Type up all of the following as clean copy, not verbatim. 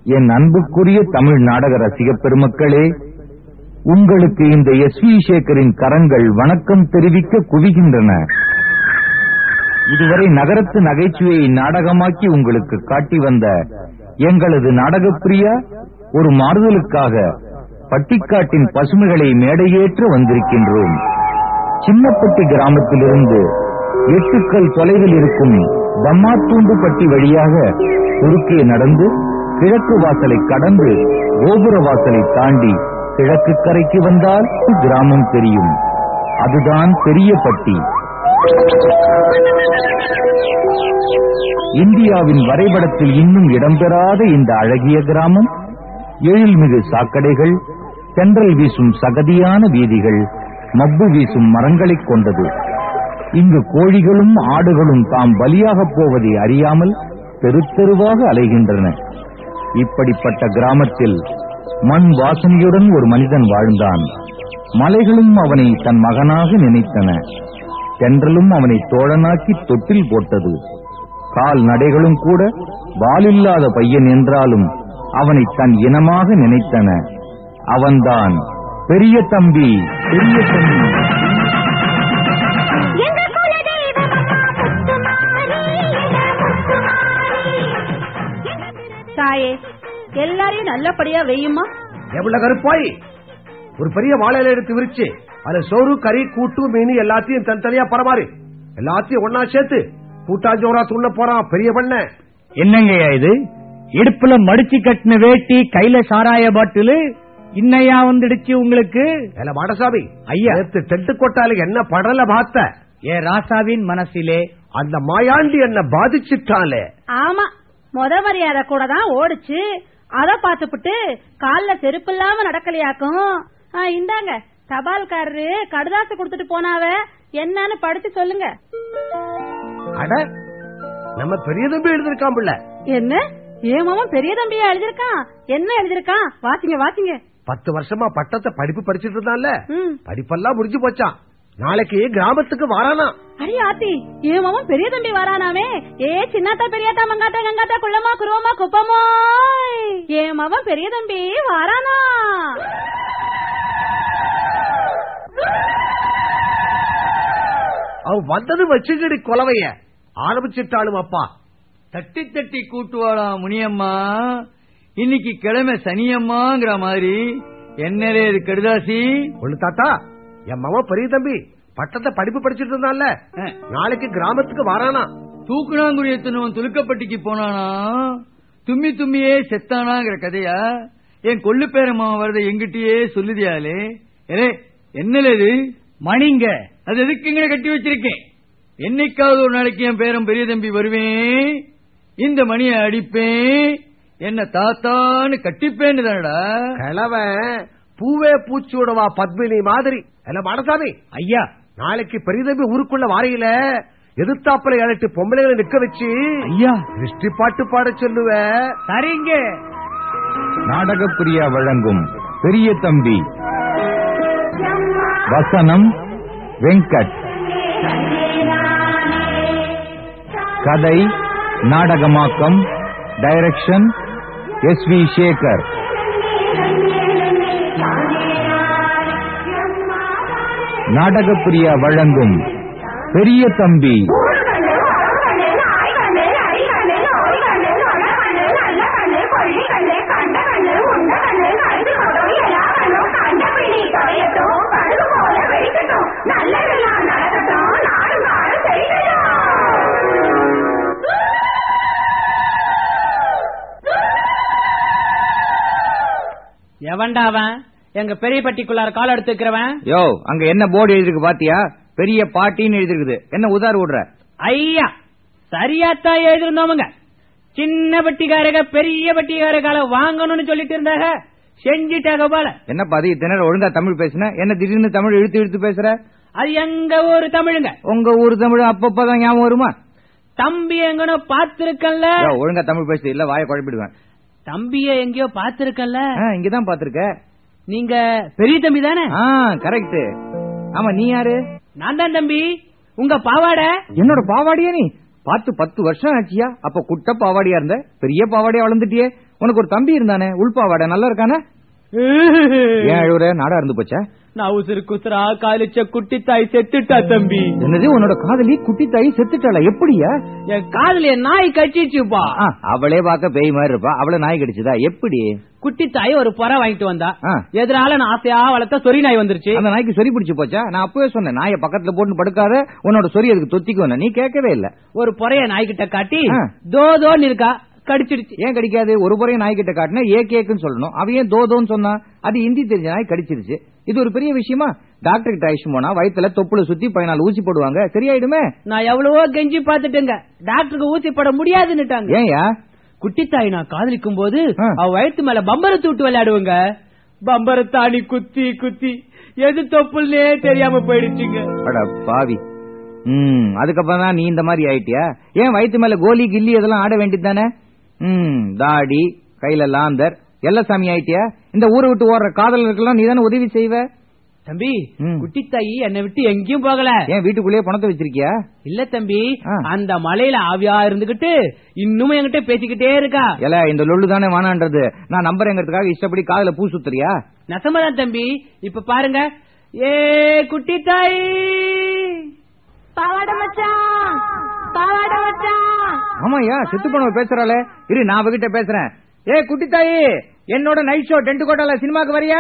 என் அன்புக்குரிய தமிழ் நாடக ரசிக பெருமக்களே, உங்களுக்கு இந்த எஸ்.வி. சேகரின் கரங்கள் வணக்கம் தெரிவிக்க குவிகின்றன. இதுவரை நகரத்து நகைச்சுவையை நாடகமாக்கி உங்களுக்கு காட்டி வந்த எங்களது நாடகப்பிரியா ஒரு மாறுதலுக்காக பட்டிக்காட்டின் பசுமைகளை மேடையேற்ற வந்திருக்கின்றோம். சின்னப்பட்டி கிராமத்திலிருந்து 8 கல் தொலைவில் இருக்கும் தம்மாத்தூண்டுப்பட்டி வழியாக குறுக்கே நடந்து கிழக்கு வாசலை கடந்து கோபுர வாசலை தாண்டி கிழக்கு கரைக்கு வந்தால் கிராமம் தெரியும். அதுதான் பெரியப்பட்டி. இந்தியாவின் வரைபடத்தில் இன்னும் இடம்பெறாத இந்த அழகிய கிராமம் எழில்மிகு சாக்கடைகள், தென்றல் வீசும் சகதியான வீதிகள், மப்பு வீசும் மரங்களைக் கொண்டது. இங்கு கோழிகளும் ஆடுகளும் தாம் பலியாக போவதை அறியாமல் தெரு தெருவாக அலைகின்றன. இப்படிப்பட்ட கிராமத்தில் மண் வாசனையுடன் ஒரு மனிதன் வாழ்ந்தான். மலைகளும் அவனை தன் மகனாக நினைத்தன. தென்றலும் அவனை தோழனாக்கி தொட்டில் போட்டது. கால் நடைகளும் கூட வாலில்லாத பையன் என்றாலும் அவனை தன் இனமாக நினைத்தன. அவன்தான் பெரிய தம்பி. பெரிய தம்பி தாயே, எல்லாரையும் நல்லபடியா வெய்யுமா. எவ்வளவு கருப்பாய் ஒரு பெரிய வாழையில எடுத்து விரிச்சு அதுல சோறு, கறி, கூட்டு, மீன் எல்லாத்தையும் தனித்தனியா பரமாறு. எல்லாத்தையும் ஒன்னா சேர்த்து கூட்டாஞ்சோரா துண்ண போறான் பெரிய பண்ண. என்னங்கய்யா இது? இடுப்புல மடிச்சு கட்டின வேட்டி, கையில சாராய பாட்டிலு, இன்னையா வந்துடுச்சு உங்களுக்கு? மாடசாமி ஐயா, டென்ட் கொட்டால என்ன படல பார்த்த? ஏ ராசாவின் மனசிலே அந்த மாயாண்டி என்ன பாதிச்சுட்டாலே. ஆமா, முத மரியாதை கூட தான் ஓடுச்சு. அத பாத்துப்புட்டு கால்ல செருப்பு இல்லாம நடக்கலையாக்கும். இந்தாங்க, தபால்காரரு கடுதாசு கொடுத்துட்டு போனாவ, என்னன்னு படிச்சு சொல்லுங்க. அட, நம்ம பெரிய தம்பி எழுதிருக்கான் பிள்ளை. என்ன ஏமாவும் பெரிய தம்பியா எழுதிருக்கான்? என்ன எழுதிருக்கான்? வாசிங்க வாசிங்க. 10 வருஷமா பட்டத்தை படிப்பு படிச்சுட்டு இருந்தான்ல, படிப்பெல்லாம் முடிஞ்சு போச்சான். நாளைக்கு கிராமத்துக்கு வரானா. அடி ஆத்தி, ஏமாவும் பெரிய தம்பி வரானாமே. ஏ சின்னாத்தா, பெரியாத்தா, மங்காத்தா, கங்காத்தா, குள்ளமா, குருவமா, குப்பமா, ஏமாவும் பெரிய தம்பி வரானா. அவன் வந்தது வச்சுக்கடி கொலவைய ஆரம்பிச்சுட்டாலும் அப்பா. தட்டி தட்டி கூட்டுவாளா முனியம்மா. இன்னைக்கு கிழமை சனியம்மாங்கிற மாதிரி என்னலே இது கடுதாசி. ஒண்ணு தாத்தா, என் மகன் பெரிய தம்பி பட்டத்தை படிப்பு படிச்சுட்டு இருந்தான்ல, நாளைக்கு கிராமத்துக்கு வரானா. தூக்குனாங்குடியத்தனும் துலுக்கப்பட்டிக்கு போனானா, தும்மி தும்மியே செத்தானாங்கிற கதையா என் கொள்ளு பேரம்மா வரத எங்கிட்டயே சொல்லுதியாலே. என்னல இது? மணிங்க, அது எதுக்குங்க கட்டி வச்சிருக்கேன். என்னைக்காவது ஒரு நாளைக்கு என் பேரன் பெரிய தம்பி வருவேன், இந்த மணியை அடிப்பேன், என்ன தாத்தான்னு கட்டிப்பேன்னு தானடா. கிழவன் பூவே பூச்சியோடவா பத்மினி மாதிரி. மாடசாமி ஐயா, நாளைக்கு பெரிய தம்பி ஊருக்குள்ள வாரையில எதிர்த்தாப்புல 8 பொம்பளைகளை நிக்க வச்சு ஐயா திருஷ்டி பாட்டு பாட சொல்லுவ. சரிங்க. நாடகப்பிரியா வழங்கும் பெரிய தம்பி. வசனம் வெங்கட். கதை நாடகமாக்கம் டைரக்ஷன் எஸ்.வி. சேகர். நாடகப்பிரியா வழங்கும் பெரிய தம்பி. எவன்டாவன் எங்க பெரிய பட்டிக்குள்ளார கால் எடுத்துக்கிறவன்? யோ, அங்க என்ன போர்டு எழுதிருக்கு பாத்தியா? பெரிய பாட்டின்னு எழுதிருக்குது. என்ன உதார் விடுற? ஐயா, சரியாத்தான் எழுதிருந்தோமுங்க. சின்ன பட்டிக்காரக பெரிய பட்டிக்காரகால வாங்கணும்னு சொல்லிட்டு இருந்தாங்க, செஞ்சிட்டாக போல. என்ன பாதி திணற ஒழுங்கா தமிழ் பேசுன, என்ன திடீர்னு தமிழ் இழுத்து இழுத்து பேசுற? அது எங்க ஊரு தமிழுங்க. உங்க ஊரு தமிழ் அப்பப்பதான் ஞாபகம் வருமா? தம்பி எங்கனோ பாத்துருக்கல. ஒழுங்கா தமிழ் பேசு, இல்ல வாயை குழப்பிடுவேன். தம்பிய எங்கயோ பாத்துருக்கல. இங்கதான் பாத்துருக்க. நீங்க பெரிய தம்பி தானே? கரெக்ட். ஆமா, நீ யாரு? நான் தான் தம்பி. உங்க பாவாட. என்னோட பாவாடியா? நீ பார்த்து 10 வருஷம் ஆச்சியா? அப்ப குட்ட பாவாடியா இருந்த, பெரிய பாவாடியா வளர்ந்துட்டியே. உனக்கு ஒரு தம்பி இருந்தானே உள்பாவாட நல்லா இருக்கானே? ஏன் அழுவுற? நாடா இருந்து போச்சா? நான் உசுறு குசுரா காலிச்ச குட்டி தாய் செத்துட்டா தம்பி. என்னது, உன்னோட காதலி குட்டி தாய் செத்துட்டாளா? எப்படியா? என் காதலிய நாய் கடிச்சிச்சுப்பா. அவளே பார்க்க பேய் மாதிரி இருப்பா, அவளை நாய் கடிச்சுதா? எப்படி? குட்டி தாய் ஒரு புற வாங்கிட்டு வந்தா, எதிரால நான் ஆசையா வளர்த்த சொறி நாய் வந்துருச்சு. அந்த நாய்க்கு சொறி பிடிச்சு போச்சா? நான் அப்பவே சொன்னேன் நாயை பக்கத்துல போட்டு படுக்காத, உன்னோட சொறி அதுக்கு தொத்திக்கும். நீ கேட்கவே இல்ல. ஒரு புறைய நாய்கிட்ட காட்டி தோதோன்னு இருக்கா, கடிச்சிருச்சு. ஏன் கடிக்காது? ஒரு புறைய நாய்கிட்ட காட்டினா ஏக்குன்னு சொல்லணும். அவ ஏன் தோதோன்னு சொன்னா? அது ஹிந்தி தெரிஞ்ச நாய் கடிச்சிருச்சு. இது ஒரு பெரிய விஷயமா? டாக்டர் கிட்ட ஆயிஷு போனா வயித்துல தொப்புல சுத்தி 14 ஊசி போடுவாங்க, சரியாயிடுமே. நான் எவ்வளவோ கெஞ்சி பாத்துட்டேங்க, டாக்டருக்கு ஊசி போட முடியாதுன்னுட்டாங்க. ஏன்யா? குட்டித்தாய் நான் காதலிக்கும் போது அவ வயிற்று மேல பம்பரை தூட்டு விளையாடுவாங்க. பம்பரை தாண்டி குத்தி குத்தி எது தொப்புல்னே தெரியாம போயிடுச்சுங்க. பாவி. அதுக்கப்புறம் தான் நீ இந்த மாதிரி ஆயிட்டியா? ஏன் வயிற்று மேல கோலி கில்லி அதெல்லாம் ஆட வேண்டியது தானே? தாடி கையில லாந்தர் எல்லா சாமி ஆயிட்டியா? இந்த ஊரை விட்டு ஓடுற காதலருக்கெல்லாம் நீ தானே உதவி செய்வ. தம்பி, குட்டித்தாயி என்னை விட்டு எங்கேயும் போகல. ஏன் வீட்டுக்குள்ளேயே பணத்தை வச்சிருக்கியா? இல்ல தம்பி, அந்த மலையில ஆவியா இருந்துகிட்டு இன்னும் என்கிட்ட பேசிக்கிட்டே இருக்கா. இல்ல இந்த லொல்லு தானே வானான்றது. நான் நம்புறேங்கிறதுக்காக இஷ்டப்படி காதல பூ சுத்துறியா? நெசமாதான் தம்பி. இப்ப பாருங்க, ஏ குட்டித்தாயி பாவாட மச்சான், பாவாட மச்சான். ஆமாயா, செத்து போனவ பேசுறாளே. இரு நான் அவகிட்ட பேசுறேன். ஏ குட்டித்தாயி, என்னோட நைட் ஷோ டென்ட் கோட்டால சினிமாக்கு வரியா?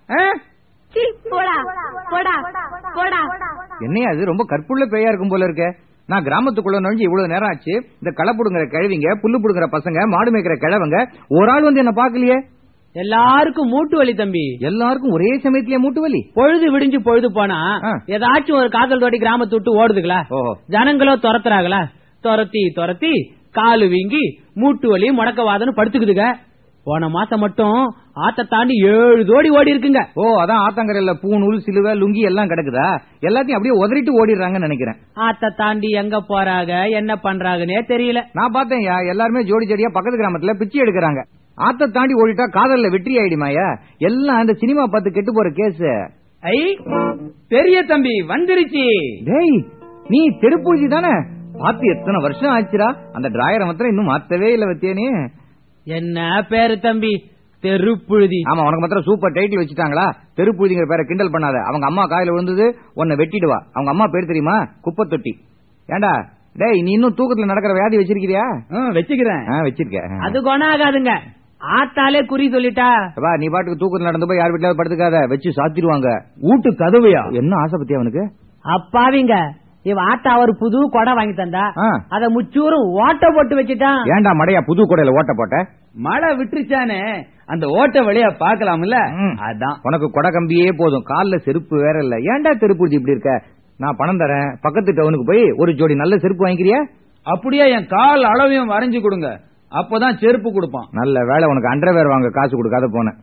என்னையா அது ரொம்ப கற்புள்ள பேயா இருக்கும் போல இருக்க. நான் கிராமத்துக்குள்ள நுழைஞ்சு இவ்வளவு நேரம் ஆச்சு. இந்த களை புடுங்குற கிழவிங்க, புல்லு புடுங்குற பசங்க, மாடு மேய்க்கிற கிழவங்க ஒரு ஆள் வந்து என்ன பாக்கலையே. எல்லாருக்கும் மூட்டு வலி தம்பி. எல்லாருக்கும் ஒரே சமயத்திலேயே மூட்டு வலி. பொழுது விடிஞ்சு பொழுது போனா ஏதாச்சும் ஒரு காதல் தோட்டி கிராமத்தை விட்டு ஓடுதுங்களா? ஜனங்களோ துரத்துறாங்களா? துரத்தி துரத்தி காலு வீங்கி மூட்டு வலி முடக்கவாதன்னு படுத்துக்குதுங்க. போன மாசம் மட்டும் ஆத்த தாண்டி 7 ஜோடி ஓடி இருக்குங்க. அதான் ஆத்தங்கரையில பூணூல் சிலுவை லுங்கி எல்லாம் கிடக்குதா? எல்லாத்தையும் அப்படியே உதறிட்டு ஓடிடுறாங்கன்னு நினைக்கிறேன். ஆத்த தாண்டி எங்க போறாங்க என்ன பண்றாங்கன்னே தெரியல. நான் பார்த்தேன் எல்லாருமே ஜோடி ஜோடியா பக்கத்து கிராமத்துல பிச்சை எடுக்கிறாங்க. ஆத்த தாண்டி ஓடிட்டா காதல்ல வெற்றி ஆயிடுமாயா? எல்லாம் அந்த சினிமா பார்த்து கெட்டு போற கேஸ். பெரிய தம்பி வந்துருச்சு. டேய், நீ தெருப்பூஜி தானே? பார்த்து எத்தனை வருஷம் ஆச்சுரா? அந்த டிராயரை மாத்திரம் இன்னும் மாத்தவே இல்ல வத்தியானே. என்ன பேரு தம்பி? தெருப்புழுதி. ஆமா, உனக்கு மாத்திரம் சூப்பர் டைட்டில் வச்சுட்டாங்களா? தெருப்புழுதிங்கிற பேரை கிண்டல் பண்ணாத. அவங்க அம்மா காயில விழுந்தது, உன்னை வெட்டிடுவா. அவங்க அம்மா பேர் தெரியுமா? குப்பை தொட்டி. ஏண்டா டேய், நீ இன்னும் தூக்கத்துல நடக்கிற வியாதி வச்சிருக்கிறியா? வச்சுக்கிறேன். வச்சிருக்க. அது குணாகாதுங்க, ஆத்தாலே குறி சொல்லிட்டா. நீ பாட்டுக்கு தூக்கத்துல நடந்து போய் யார் வீட்டுல படுத்துக்காத, வச்சு சாத்திடுவாங்க. வீட்டு கதவையா? என்ன ஆசை பத்தி அவனுக்கு? அப்பாவிங்க, இவ ஆத்தா ஒரு புது கொடை வாங்கி தந்தா, அத முச்சூரும் ஓட்ட போட்டு வச்சுட்டான். ஏண்டா மடையா புது கொடையில ஓட்ட போட்ட? மழை விட்டுருச்சானே, அந்த ஓட்ட வழியா பாக்கலாம்ல. அதான் உனக்கு கொடை கம்பியே போதும், கால்ல செருப்பு வேற இல்ல. ஏண்டா தெருப்பூச்சி இப்படி இருக்க? நான் பணம் தரேன், பக்கத்து டவுனுக்கு போய் ஒரு ஜோடி நல்ல செருப்பு வாங்கிக்கிறியா? அப்படியே என் கால் அளவையும் வரைஞ்சு கொடுங்க, அப்பதான் செருப்பு கொடுப்பான். நல்ல வேலை, உனக்கு அண்டர்வேர் வாங்க காசு கொடுக்காத போன.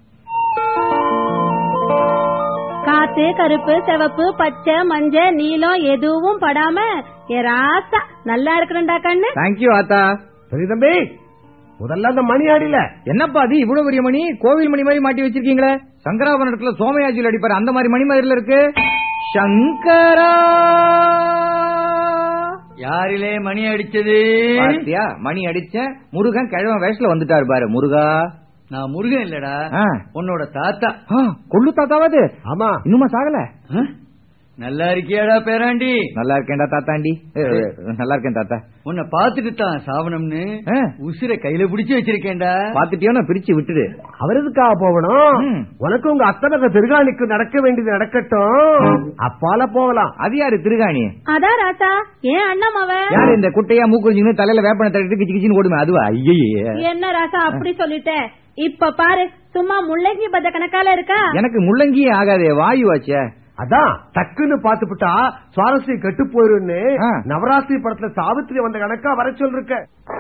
காத்து கருப்பு சிவப்பு பச்சை மஞ்சள் நீலம் எதுவும் படாம ராசா நல்லா இருக்கிறண்டா கண்ணு. தேங்க்யூ ஆத்தா. சரி தம்பி, முதல்ல அந்த மணி ஆடில என்னப்பா அது இவ்வளவு பெரிய மணி? கோவில் மணி மாதிரி மாட்டி வச்சிருக்கீங்களே. சங்கராபரணத்துல சோமயாஜியில் அடிப்பாரு அந்த மாதிரி மணி மாதிரில இருக்கு. சங்கரா, யாரிலே மணி அடிச்சது? மணி அடிச்ச முருகன் கிழவன் வேஷத்துல வந்துட்டாரு பாரு. முருகா, நான் முருகன் இல்லடா, உன்னோட தாத்தா. கொள்ளு தாத்தாவாது? ஆமா, இன்னுமா சாகல? நல்லா இருக்கியாடா பேராண்டி? நல்லா இருக்கேன்டா தாத்தாண்டி. நல்லா இருக்கேன் தாத்தா. உன்னை பாத்துட்டு தான் சாவனம்னு உசிர கையில பிடிச்சு வச்சிருக்கேன்டா. பாத்துட்டியோன்னா பிரிச்சு விட்டுடு. அவருக்காக போகணும். உனக்கு உங்க அத்தனை திருகாணிக்கு நடக்க வேண்டியது நடக்கட்டும், அப்பால போகலாம். அது யாரு திருகாணி? அதான் ராசா, ஏன் அண்ணாமவ. யாரு இந்த குட்டையா மூக்குறிஞ்சுன்னு தலையில வேப்பனை தட்டிட்டு கிச்சு கிச்சின்னு ஓடுமே அதுவா? ஐயே, என்ன ராசா அப்படி சொல்லிட்ட? இப்ப பாரு, சும்மா முள்ளங்கி பத்த கணக்கால இருக்கா. எனக்கு முள்ளங்கியே ஆகாதே, வாயுவாச்சே. அதான் டக்குன்னு பாத்துட்டா சுவாரஸ்யம் கெட்டு போயிருன்னு நவராத்திரி படத்துல சாவித்திரி வந்த கணக்கா வர சொல்லிருக்க.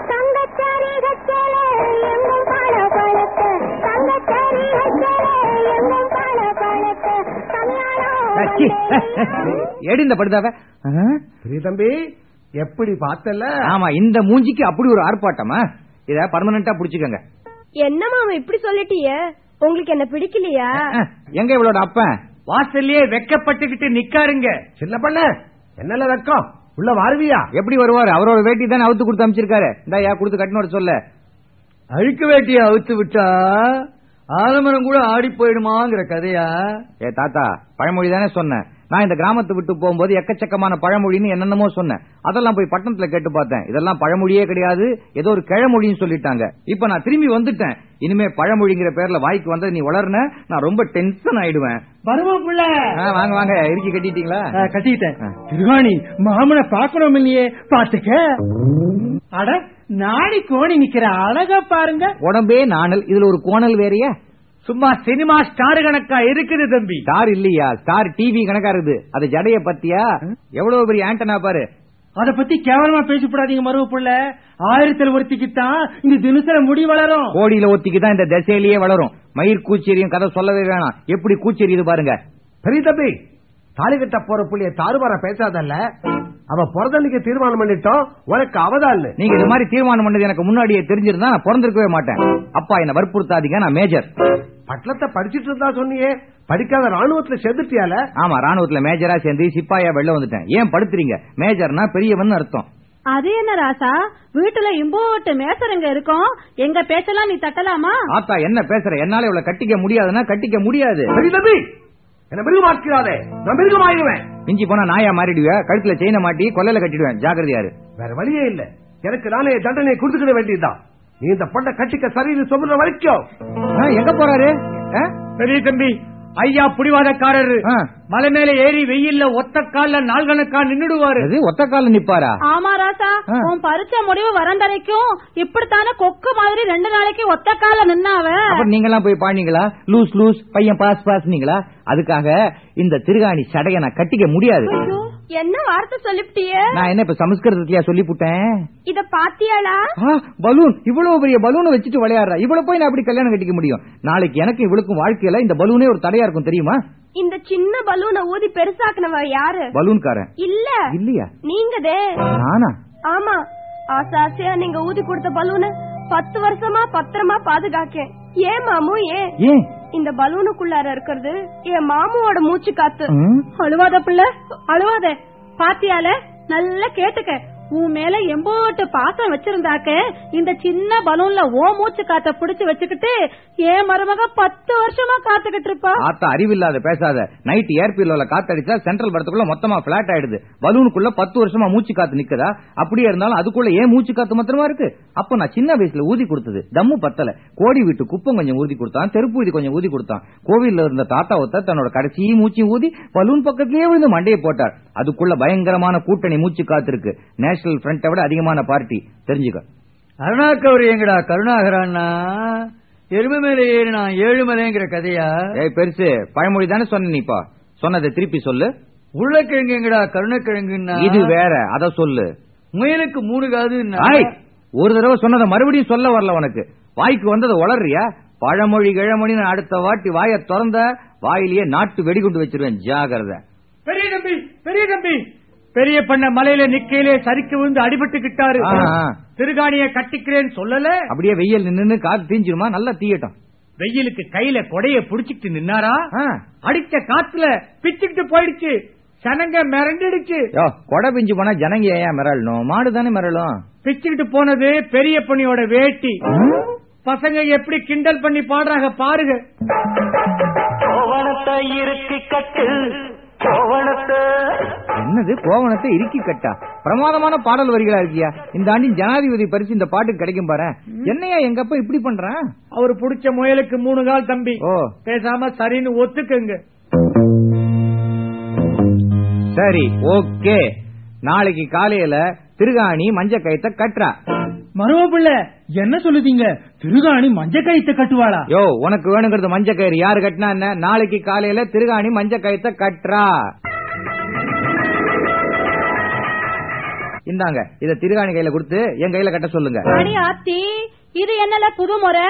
ஏடி இந்த படுதாவ தம்பி எப்படி பார்த்தல? ஆமா, இந்த மூஞ்சிக்கு அப்படி ஒரு ஆர்ப்பாட்டமா? இத பர்மனண்டா புடிச்சுக்கங்க. என்னமா இப்படி சொல்லிட்டீங்க? உங்களுக்கு என்ன பிடிக்கலையா? எங்க இவளோட அப்பன் வாசல்லே வெக்கப்பட்டுக்கிட்டு நிக்காருங்க. சின்ன பண்ண என்னல வெக்கம், உள்ள வாருவியா? எப்படி வருவாரு? அவரோட வேட்டி தானே அவுத்து கொடுத்து அமைச்சிருக்காரு. இந்தா கொடுத்து கட்டினோட சொல்ல. அழுக்கு வேட்டியை அவுத்து விட்டா ஆலமரம் கூட ஆடி போயிடுமாங்கிற கதையா? தாத்தா, பழமொழி தானே சொன்னேன். நான் இந்த கிராமத்தை விட்டு போகும்போது எக்கச்சக்கமான பழமொழின்னு என்னென்னமோ சொன்னேன். அதெல்லாம் போய் பட்டணத்துல கேட்டு பார்த்தேன். இதெல்லாம் பழமொழியே கிடையாது, ஏதோ ஒரு கிழமொழின்னு சொல்லிட்டாங்க. இப்ப நான் திரும்பி வந்துட்டேன். இனிமே பழமொழிங்கிற பேர்ல வாய்க்கு வந்தது நீ வளர்ன, நான் ரொம்ப டென்ஷன் ஆயிடுவேன். வருவோப்புள்ள வாங்க வாங்க, இறுக்கி கட்டிட்டீங்களா? கட்டிட்டேன். திருவாணி மாமனை பாக்கணும் இல்லையே, பாத்துக்க. அட நாடி கோணி நிக்கிற அழகா பாருங்க. உடம்பே நாணல், இதுல ஒரு கோணல் வேறையா? சும்மா சினிமா ஸ்டார் கணக்கா இருக்குது தம்பி. ஸ்டார் இல்லையா, ஸ்டார் டிவி கணக்கா இருக்குது. அது ஜடைய பத்தியா? எவ்வளவு பெரிய ஆண்டனா பாரு. அத பத்தி கேவலமா பேசப்படாதீங்க மருவப்புள்ள. 1000 ஒருத்திக்குத்தான் இந்த தினசர முடி வளரும், கோடியில ஒத்திக்கு தான் இந்த திசையிலேயே வளரும். மயிர் கூச்சேரியும் கதை சொல்லவே வேணாம். எப்படி கூச்சேரியுது பாருங்க. பெரிய தம்பி, தாலி கட்ட போற புள்ளிய தாறுமாற பேசாதல்ல. அவ பிறந்தன்னைக்கு தீர்மானம் பண்ணிட்டோம், உனக்கு அவதான். நீங்க இது மாதிரி தீர்மானம் பண்ணது எனக்கு முன்னாடியே தெரிஞ்சிருந்தா நான் பிறந்திருக்கவே மாட்டேன். அப்பா என்ன வற்புறுத்தாதீங்க, நான் மேஜர். பட்டணத்தை படிச்சிட்டு இருந்தா சொன்னியே, படிக்காத ராணுவத்துல சேர்ந்துட்டியால? ஆமா, ராணுவத்துல மேஜரா சேர்ந்து சிப்பாயா வெளில வந்துட்டேன். ஏன் படுத்துறீங்க? மேஜர்னா பெரியவன் அர்த்தம். அது என்ன ராசா, வீட்டுல இம்போட்டு மேசருங்க இருக்கும், எங்க பேச்செல்லாம் நீ தட்டலாமா? ஆத்தா என்ன பேசுற? என்னால இவ்வளவு கட்டிக்க முடியாதுன்னா கட்டிக்க முடியாது. பெரிய தம்பி, என்ன மிருகமாக்கிறாதே, நான் மிருகமாயிடுவேன். மிஞ்சி போனா நாயா மாறிடுவேன். கழுத்துல செயினை மாட்டி கொல்லையில கட்டிடுவேன். ஜாக்கிரதையாரு. வேற வழியே இல்ல, எனக்கு நானே தண்டனை கொடுத்துக்கிட வேண்டியதுதான். நீ இந்த பொண்ணை கட்டிக்க சரின்னு சொல்ற வரைக்கும். எங்க போறாரு? பெரிய தம்பி, ஐயா புடிவாதக்காரரு மலை மேல ஏறி வெயில்ல ஒத்த கால நாள்கணக்கா நின்னுடுவாரு. ஒத்த கால நிப்பாரா? ஆமா ராசா, உன் பரிச்சை முடிவு வரந்தரைக்கும் இப்படித்தானே கொக்கு மாதிரி 2 நாளைக்கு ஒத்த கால நின்னாவ. நீங்க எல்லாம் போய் பாடினீங்களா? லூஸ் லூஸ் பையன் பாஸ் பாஸ் நீங்களா? அதுக்காக இந்த திருகாணி சடைய நான் கட்டிக்க முடியாது. என்ன வார்த்தை சொல்லிவிட்டியே? நான் என்ன இப்ப சமஸ்கிருதத்திலயா சொல்லிவிட்டேன்? இத பாத்தியாளா? பலூன், இவ்வளவு பெரிய பலூனை வச்சுட்டு விளையாடுறா. இவ்வளவு போய் நான் அப்படி கல்யாணம் கட்டிக்க முடியும்? நாளைக்கு எனக்கு இவளுக்கும் வாழ்க்கையில இந்த பலூனே ஒரு தடையா இருக்கும் தெரியுமா? இந்த சின்ன பலூனை ஊதி பெருசாக்குனவ யாரு? பலூன்காரன். இல்ல இல்லையா? நீங்கதே. நானா? ஆமா, ஆசாசியா நீங்க ஊதி கொடுத்த பலூனை 10 வருஷமா பத்திரமா பாதுகாக்கேன். ஏன் மாமு? ஏன் இந்த பலூனுக்குள்ளார இருக்கிறது என் மாமுவோட மூச்சு காத்து. அழுவாத பிள்ளை, அழுவாத. பாத்தியால நல்லா கேட்டுக்க. உன் மேல எம்போட்டு பாசம் வச்சிருந்தாக்க இந்த சின்ன பலூன்ல ஓ மூச்சு காத்த பிடிச்சு வச்சுக்கிட்டு ஏன் மருமக 10 வருஷமா காத்துக்கிட்டு இருப்பா. ஆத்தா, அறிவில்லாத பேசாத. நைட் ஏர்பிஎல்ல காத்தடிச்சா சென்ட்ரல் படத்துக்குள்ள மொத்தமா பிளாட் ஆயிடுது. பலூனுக்குள்ள 10 வருஷமா மூச்சு காத்து நிக்குதா? அப்படியே இருந்தாலும் அதுக்குள்ள ஏன் மூச்சு காத்து மாத்திரமா இருக்கு? அப்ப நான் சின்ன வயசுல ஊதி கொடுத்தது தம்மு பத்தல. கோடி வீட்டு குப்பம் கொஞ்சம் ஊதி கொடுத்தான், தெருப்பு ஊதி கொஞ்சம் ஊதி கொடுத்தான். கோவில்ல இருந்த தாத்தா ஒருத்தர் தன்னோட கடைசி மூச்சு ஊதி பலூன் பக்கத்திலேயே விழுந்து மண்டையை போட்டார். அதுக்குள்ள பயங்கரமான கூட்டணி மூச்சு காத்து இருக்கு. நேஷனல் ஃப்ரண்ட்டை விட அதிகமான பார்ட்டி, தெரிஞ்சுக்க. அருணாக்கவர் எங்கடா கருணாகரான்னா எருமை மேல ஏறினா 7 மலைங்கிற கதையா? பெருசு பழமொழி தானே சொன்ன. நீ இப்ப சொன்னதை திருப்பி சொல்லு. உருளைக்கிழங்கு எங்கடா கருணக்கிழங்குன்னா? இது வேற, அத சொல்லு. முயலுக்கு 3 காது. ஒரு தடவை சொன்னதை மறுபடியும் சொல்ல வரல உனக்கு. வாய்க்கு வந்ததை உளறியா? பழமொழி கிழமொழி அடுத்த வாட்டி வாயை திறந்த வாயிலேயே நாட்டு வெடிகுண்டு வச்சிருவேன். ஜாகிரதை. பெரிய தம்பி, பெரிய தம்பி, பெரிய பண்ண மலையில நிக்கையிலே சரிக்கு விழுந்து அடிபட்டுக்கிட்டாரு. திருகாணிய கட்டிக்கிறேன்னு சொல்லல. அப்படியே வெயில் நின்னு காத்து தீஞ்சிருமா? நல்லா தீயட்டும். வெயிலுக்கு கையில கொடைய புடிச்சிட்டு நின்னாரா, அடிச்ச காத்துல பிச்சுக்கிட்டு போயிடுச்சு. ஜனங்க மிரண்டிடுச்சு. கொடை பிஞ்சு போனா ஜனங்க ஏன் மிரளணும்? மாடு தானே மிரளும். பிச்சுக்கிட்டு போனது பெரிய பண்ணியோட வேட்டி. பசங்க எப்படி கிண்டல் பண்ணி பாடுறாங்க பாருங்க. கோவணத்தை இறுக்கி கட்டு, கோவணத்தை. என்னது கோவணத்தை இறுக்கி கட்டா? பிரமாதமான பாடல் வரிகளா இருக்கியா? இந்த ஆண்டின் ஜனாதிபதி பரிசு இந்த பாட்டுக்கு கிடைக்கும் பாரு. என்னையா எங்க அப்பா இப்படி பண்றான்? அவரு புடிச்ச முயலுக்கு 3 கால் தம்பி. பேசாம சரின்னு ஒத்துக்குங்க. சரி, ஓகே. நாளைக்கு காலையில திருகாணி மஞ்ச கயித்தை கட்டுறா. மருவப்பிள்ள என்ன சொல்லுதீங்க? திருகாணி மஞ்ச கயித்தை கட்டுவாளா? யோ, உனக்கு வேணுங்கிறது மஞ்ச கயிறு. யாரு கட்டினா என்ன? நாளைக்கு காலையில திருகாணி மஞ்ச கயித்தை கட்டுறா. இந்தாங்க, இத திருகாணி கையில கொடுத்து என் கையில கட்ட சொல்லுங்க. இது என்னல புது முறை?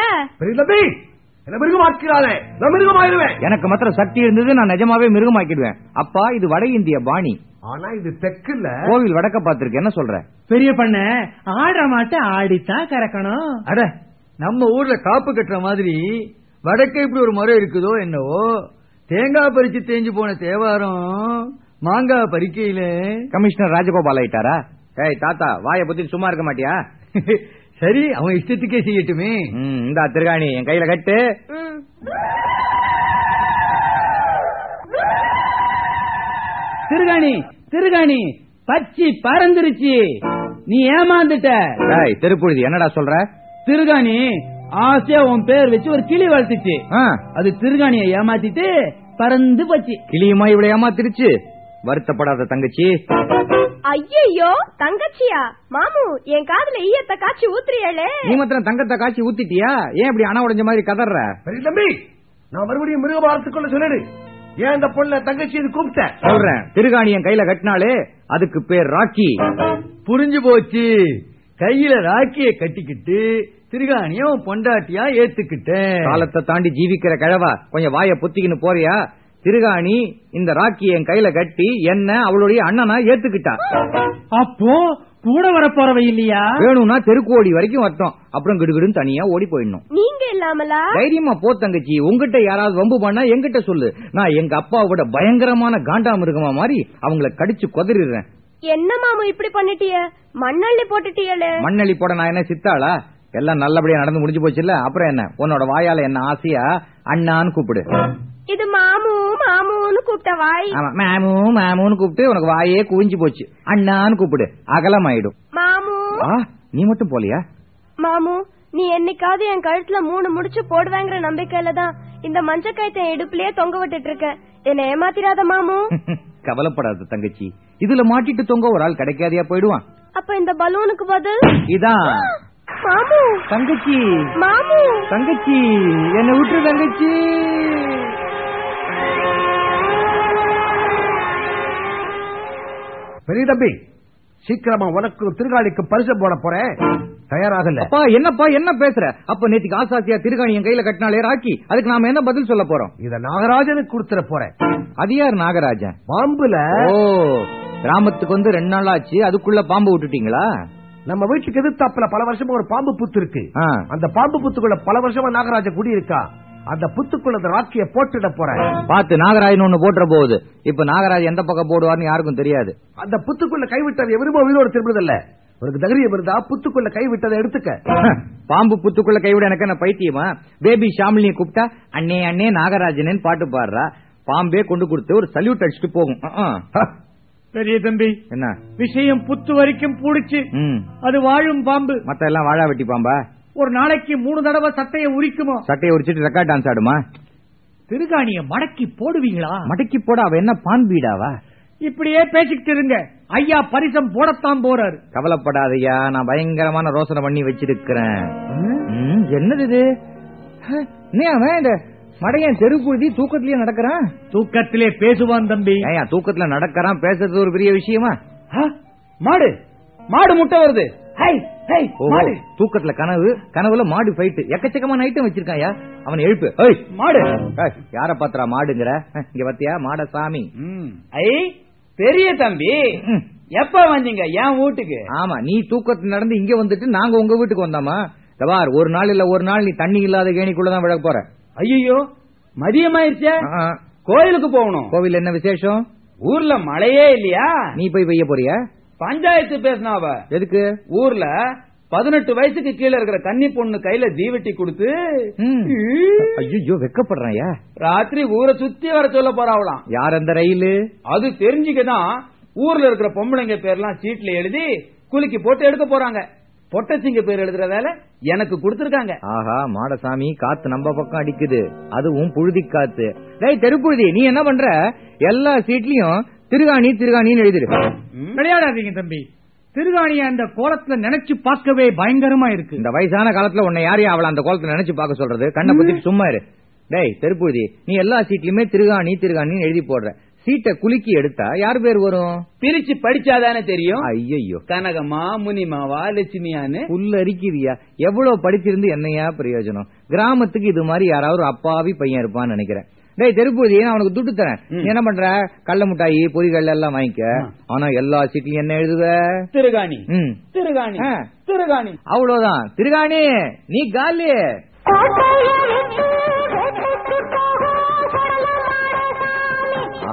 எனக்கு மாத்திரம் சக்தி இருந்தது, நான் நிஜமாவே மிருகமாக்கிடுவேன். அப்பா, இது வட இந்திய பாணி. ஆனா இது தெற்குல கோவில் வடக்க பாத்துருக்கு. என்ன சொல்ற? பெரிய பண்ண ஆடுற மாட்ட ஆடித்தான் கறக்கணும். அட, நம்ம ஊர்ல காப்பு கட்டுற மாதிரி வடக்க இப்படி ஒரு முறை இருக்குதோ என்னவோ. தேங்காய் பறிச்சு தேஞ்சு போன தேவாரம் மாங்காய் பறிக்கையில கமிஷனர் ராஜகோபால் ஆயிட்டாரா? ஏய் தாத்தா, வாயை பத்தி சும்மா இருக்க மாட்டியா? சரி, அவன் இஷ்டத்துக்கே செய்யட்டுமே. இந்த திருகாணி என் கையில கட்டு. திருகாணி திருகாணி பச்சி பறந்துருச்சு, நீ ஏமாந்துட்ட. திருப்புழுதி என்னடா சொல்ற? திருகாணி ஆசையா உன் பேர் வச்சு ஒரு கிளி வளர்த்துச்சு, அது திருகாணியை ஏமாத்திட்டு பறந்து போச்சு. கிளியுமா இவ்வளவு ஏமாத்திருச்சு? வருத்தப்படாத தங்கச்சி. ஐயோ தங்கச்சியா? மாமு என் காதுல ஈயத்தை காய்ச்சி ஊத்துறியாளே. நீ மாத்திரம் தங்கத்தை காய்ச்சி ஊத்திட்டியா? ஏன் இப்படி அணை உடைஞ்ச மாதிரி கதற? பெரிய தம்பி, நான் மறுபடியும் மிருகபாரத்துக்குள்ள சொல்லிடு. ஏன் இந்த பொண்ணு தங்கச்சி கூப்பிட்ட? சொல்றேன். திருகாணி என் கையில கட்டினாலே அதுக்கு பேர் ராக்கி. புரிஞ்சு போச்சு. கையில ராக்கிய கட்டிக்கிட்டு திருகாணியும் பொண்டாட்டியா ஏத்துக்கிட்டேன். காலத்தை தாண்டி ஜீவிக்கிற கிழவா, கொஞ்சம் வாய பொத்திக்கின்னு போறியா? திருகாணி இந்த ராக்கி என் கையில கட்டி என்ன அவளுடைய அண்ணனா ஏத்துக்கிட்டா. அப்போ கூட வர போறவ இல்லையா? வேணும்னா தெருக்கோடி வரைக்கும் வரட்டும், அப்புறம் கிடுகிடுன்னு தனியா ஓடி போயிடணும். நீங்க இல்லாமலா? தைரியமா போ தங்கச்சி. உங்ககிட்ட யாராவது வம்பு பண்ணா என்கிட்ட சொல்லு. நான் எங்க அப்பாவோட பயங்கரமான காண்டா மிருகமா மாதிரி அவங்கள கடிச்சு கொதறிடுறேன். என்ன மாமு இப்படி பண்ணிட்டிய? மண்ணள்ளி போட்டுட்டியலே. மண்ணள்ளி போட நான் என்ன சித்தாளா? எல்லாம் நல்லபடியா நடந்து முடிஞ்சு போச்சு இல்ல? அப்புறம் என்ன? உன்னோட வாயால என்ன ஆசையா அண்ணான்னு கூப்பிடு. இது மாமு மாமுன்னு கூப்பிட்ட வாய். மாமு மாமுன்னு கூப்பிட்டு உனக்கு வாயே குவிஞ்சு போச்சு. அண்ணான்னு கூப்பிடு, அகலமாயிடும். மாமு நீ மட்டும் போலியா? மாமு, நீ என்னைக்காவது என் கழுத்துல 3 முடிச்சு போடுவேங்கிற நம்பிக்கையில தான் இந்த மஞ்ச கயத்தை இடுப்புலயே தொங்க விட்டுட்டு இருக்க. என்ன ஏமாத்திராத மாமு. கவலைப்படாத தங்கச்சி, இதுல மாட்டிட்டு தொங்க ஒரு ஆள் கிடைக்காதியா போயிடுவான். அப்ப இந்த பலூனுக்கு பதில் இதான். மாமு தங்கச்சி, மாமு தங்கச்சி என்ன விட்டுரு தங்கச்சி. பெரிய தம்பி, சீக்கிரமா உனக்கு திருகாணிக்கு பரிசு போட போறேன், தயாராகல? என்னப்பா என்ன பேசுற? அப்ப நேற்றுக்கு ஆசாசியா திருகாணி என் கையில கட்டினாலே ராக்கி, அதுக்கு நாம என்ன பதில் சொல்ல போறோம்? இத நாகராஜனுக்கு கொடுத்துட போறேன். அது யார் நாகராஜன்? பாம்புல. கிராமத்துக்கு வந்து 2 நாள் ஆச்சு, அதுக்குள்ள பாம்பு விட்டுட்டீங்களா? நம்ம வீட்டுக்கு எதிர்த்தாப்புல பல வருஷமா ஒரு பாம்பு புத்து இருக்கு. அந்த பாம்பு புத்துக்குள்ள பல வருஷமா நாகராஜன் குடி இருக்கா. அந்த புத்துக்குள்ள ராக்கிய போட்டுட போறேன். பாத்து, நாகராஜன் ஒண்ணு போட்டுற போகுது. இப்ப நாகராஜ் எந்த பக்கம் போடுவார்னு யாருக்கும் தெரியாது. அந்த புத்துக்குள்ள கைவிட்டது எவருமோ உயிரோடு திரும்புதில்ல. உனக்கு தைரியம் இருந்தா புத்துக்குள்ள கைவிட்டதை எடுத்துக்க. பாம்பு புத்துக்குள்ள கைவிட எனக்கு என்ன பைத்தியமா? பேபி ஷாமிலியை கூப்பிட்டா அண்ணே அண்ணே நாகராஜனேன்னு பாட்டு பாடுறா. பாம்பே கொண்டு கொடுத்து ஒரு சல்யூட் அடிச்சுட்டு போகும். பெரிய தம்பி, என்ன விஷயம் புத்து வரைக்கும் பூடிச்சு. அது வாழும் பாம்பு. மத்த எல்லாம் வாழா வெட்டி பாம்பா? ஒரு நாளைக்கு 3 தடவை சட்டையை உரிக்குமா? சட்டையை உரிச்சிட்டு ரெக்கார்ட் டான்ஸ் ஆடுமா? திருகாணிய மடக்கி போடுவீங்களா? மடக்கி போட அவ என்ன பான் பீடாவா? இப்படியே பேசிக்கிட்டு இருங்க, ஐயா பரிசம் போடத்தான் போறாரு. கவலைப்படாதையா, நான் பயங்கரமான ரோசனை பண்ணி வச்சிருக்கிறேன். என்னது இது? இந்த மடையன் தெருக்குழுதி தூக்கத்திலேயே நடக்கிறான். தூக்கத்திலே பேசுவான் தம்பி. தூக்கத்துல நடக்கிறான், பேசுறது ஒரு பெரிய விஷயமா? மாடு மாடு முட்டை வருது. தூக்கத்துல கனவு, கனவுல மாடு ஃபைட், எக்கச்சக்கமான ஐட்டம் வச்சிருக்காயா. அவன் எழுப்பு. மாடு யார பாத்திரா மாடுங்கிற? இங்க பாத்தியா மாட சாமி. பெரிய தம்பி, எப்ப வந்தீங்க என் வீட்டுக்கு? ஆமா, நீ தூக்கத்துல நடந்து இங்க வந்துட்டு நாங்க உங்க வீட்டுக்கு வந்தாமா? தவார், ஒரு நாள் இல்ல ஒரு நாள் நீ தண்ணி இல்லாத கேணிக்குள்ளதான் விழ போற. ஐயோ, மதியமாயிருச்சே, கோயிலுக்கு போகணும். கோவில் என்ன விசேஷம்? ஊர்ல மழையே இல்லையா? நீ போய் பெய்ய போறியா? பஞ்சாயத்து பேசினாவ. எதுக்கு? ஊர்ல 18 வயசுக்கு கீழே இருக்கிற கன்னி பொண்ணு கையில தீவெட்டி கொடுத்து. ஐயோ, வெக்கப்படுறாயா? ராத்திரி ஊரை சுத்தி வர சொல்ல போறாவலாம். யார் அந்த ரயிலு? அது தெரிஞ்சுக்கதான் ஊர்ல இருக்கிற பொம்பளைங்க பேர்லாம் சீட்ல எழுதி குலுக்கி போட்டு எடுக்க போறாங்க. பொட்டச்சிங்க பேர் எழுதுற வேலை எனக்கு கொடுத்திருக்காங்க. ஆஹா, மாடசாமி, காத்து நம்ம பக்கம் அடிக்குது, அதுவும் புழுதி காத்து. டேய் தெருப்புழுதி, நீ என்ன பண்ற? எல்லா சீட்லயும் திருகாணி திருகாணின்னு எழுதிரு. விளையாடாதீங்க தம்பி, திருகாணிய அந்த கோலத்துல நினைச்சு பார்க்கவே பயங்கரமா இருக்கு. இந்த வயசான காலத்துல உன்னை யாரையும் அவளை அந்த கோலத்துல நினைச்சு பார்க்க சொல்றது? கண்ணை பத்திட்டு சும்மா இரு. டேய் தெருப்புழுதி, நீ எல்லா சீட்லயுமே திருகாணி திருகாணின்னு எழுதி போடுற. சீட்டை குலுக்கி எடுத்தா யார் பேர் வரும்? பிரிச்சு படிச்சாதானே தெரியும். ஐயோ, கனகமா முனிமாவா லட்சுமியான்னு புல்லரிக்கிறியா? எவ்வளவு படிச்சிருந்து என்னையா பிரயோஜனம்? கிராமத்துக்கு இது மாதிரி யாராவது அப்பாவி பையன் இருப்பான்னு நினைக்கிறேன். டேய் தெருப்பூதி, நான் அவனுக்கு துட்டு தரேன். நீ என்ன பண்ற? கள்ள முட்டாயி பொறிகள் எல்லாம் வாங்கிக்க. ஆனா எல்லா சீட்லயும் என்ன எழுதுவ? திருகாணி திருகாணி திருகாணி. அவ்வளவுதான். திருகாணி நீ காலி.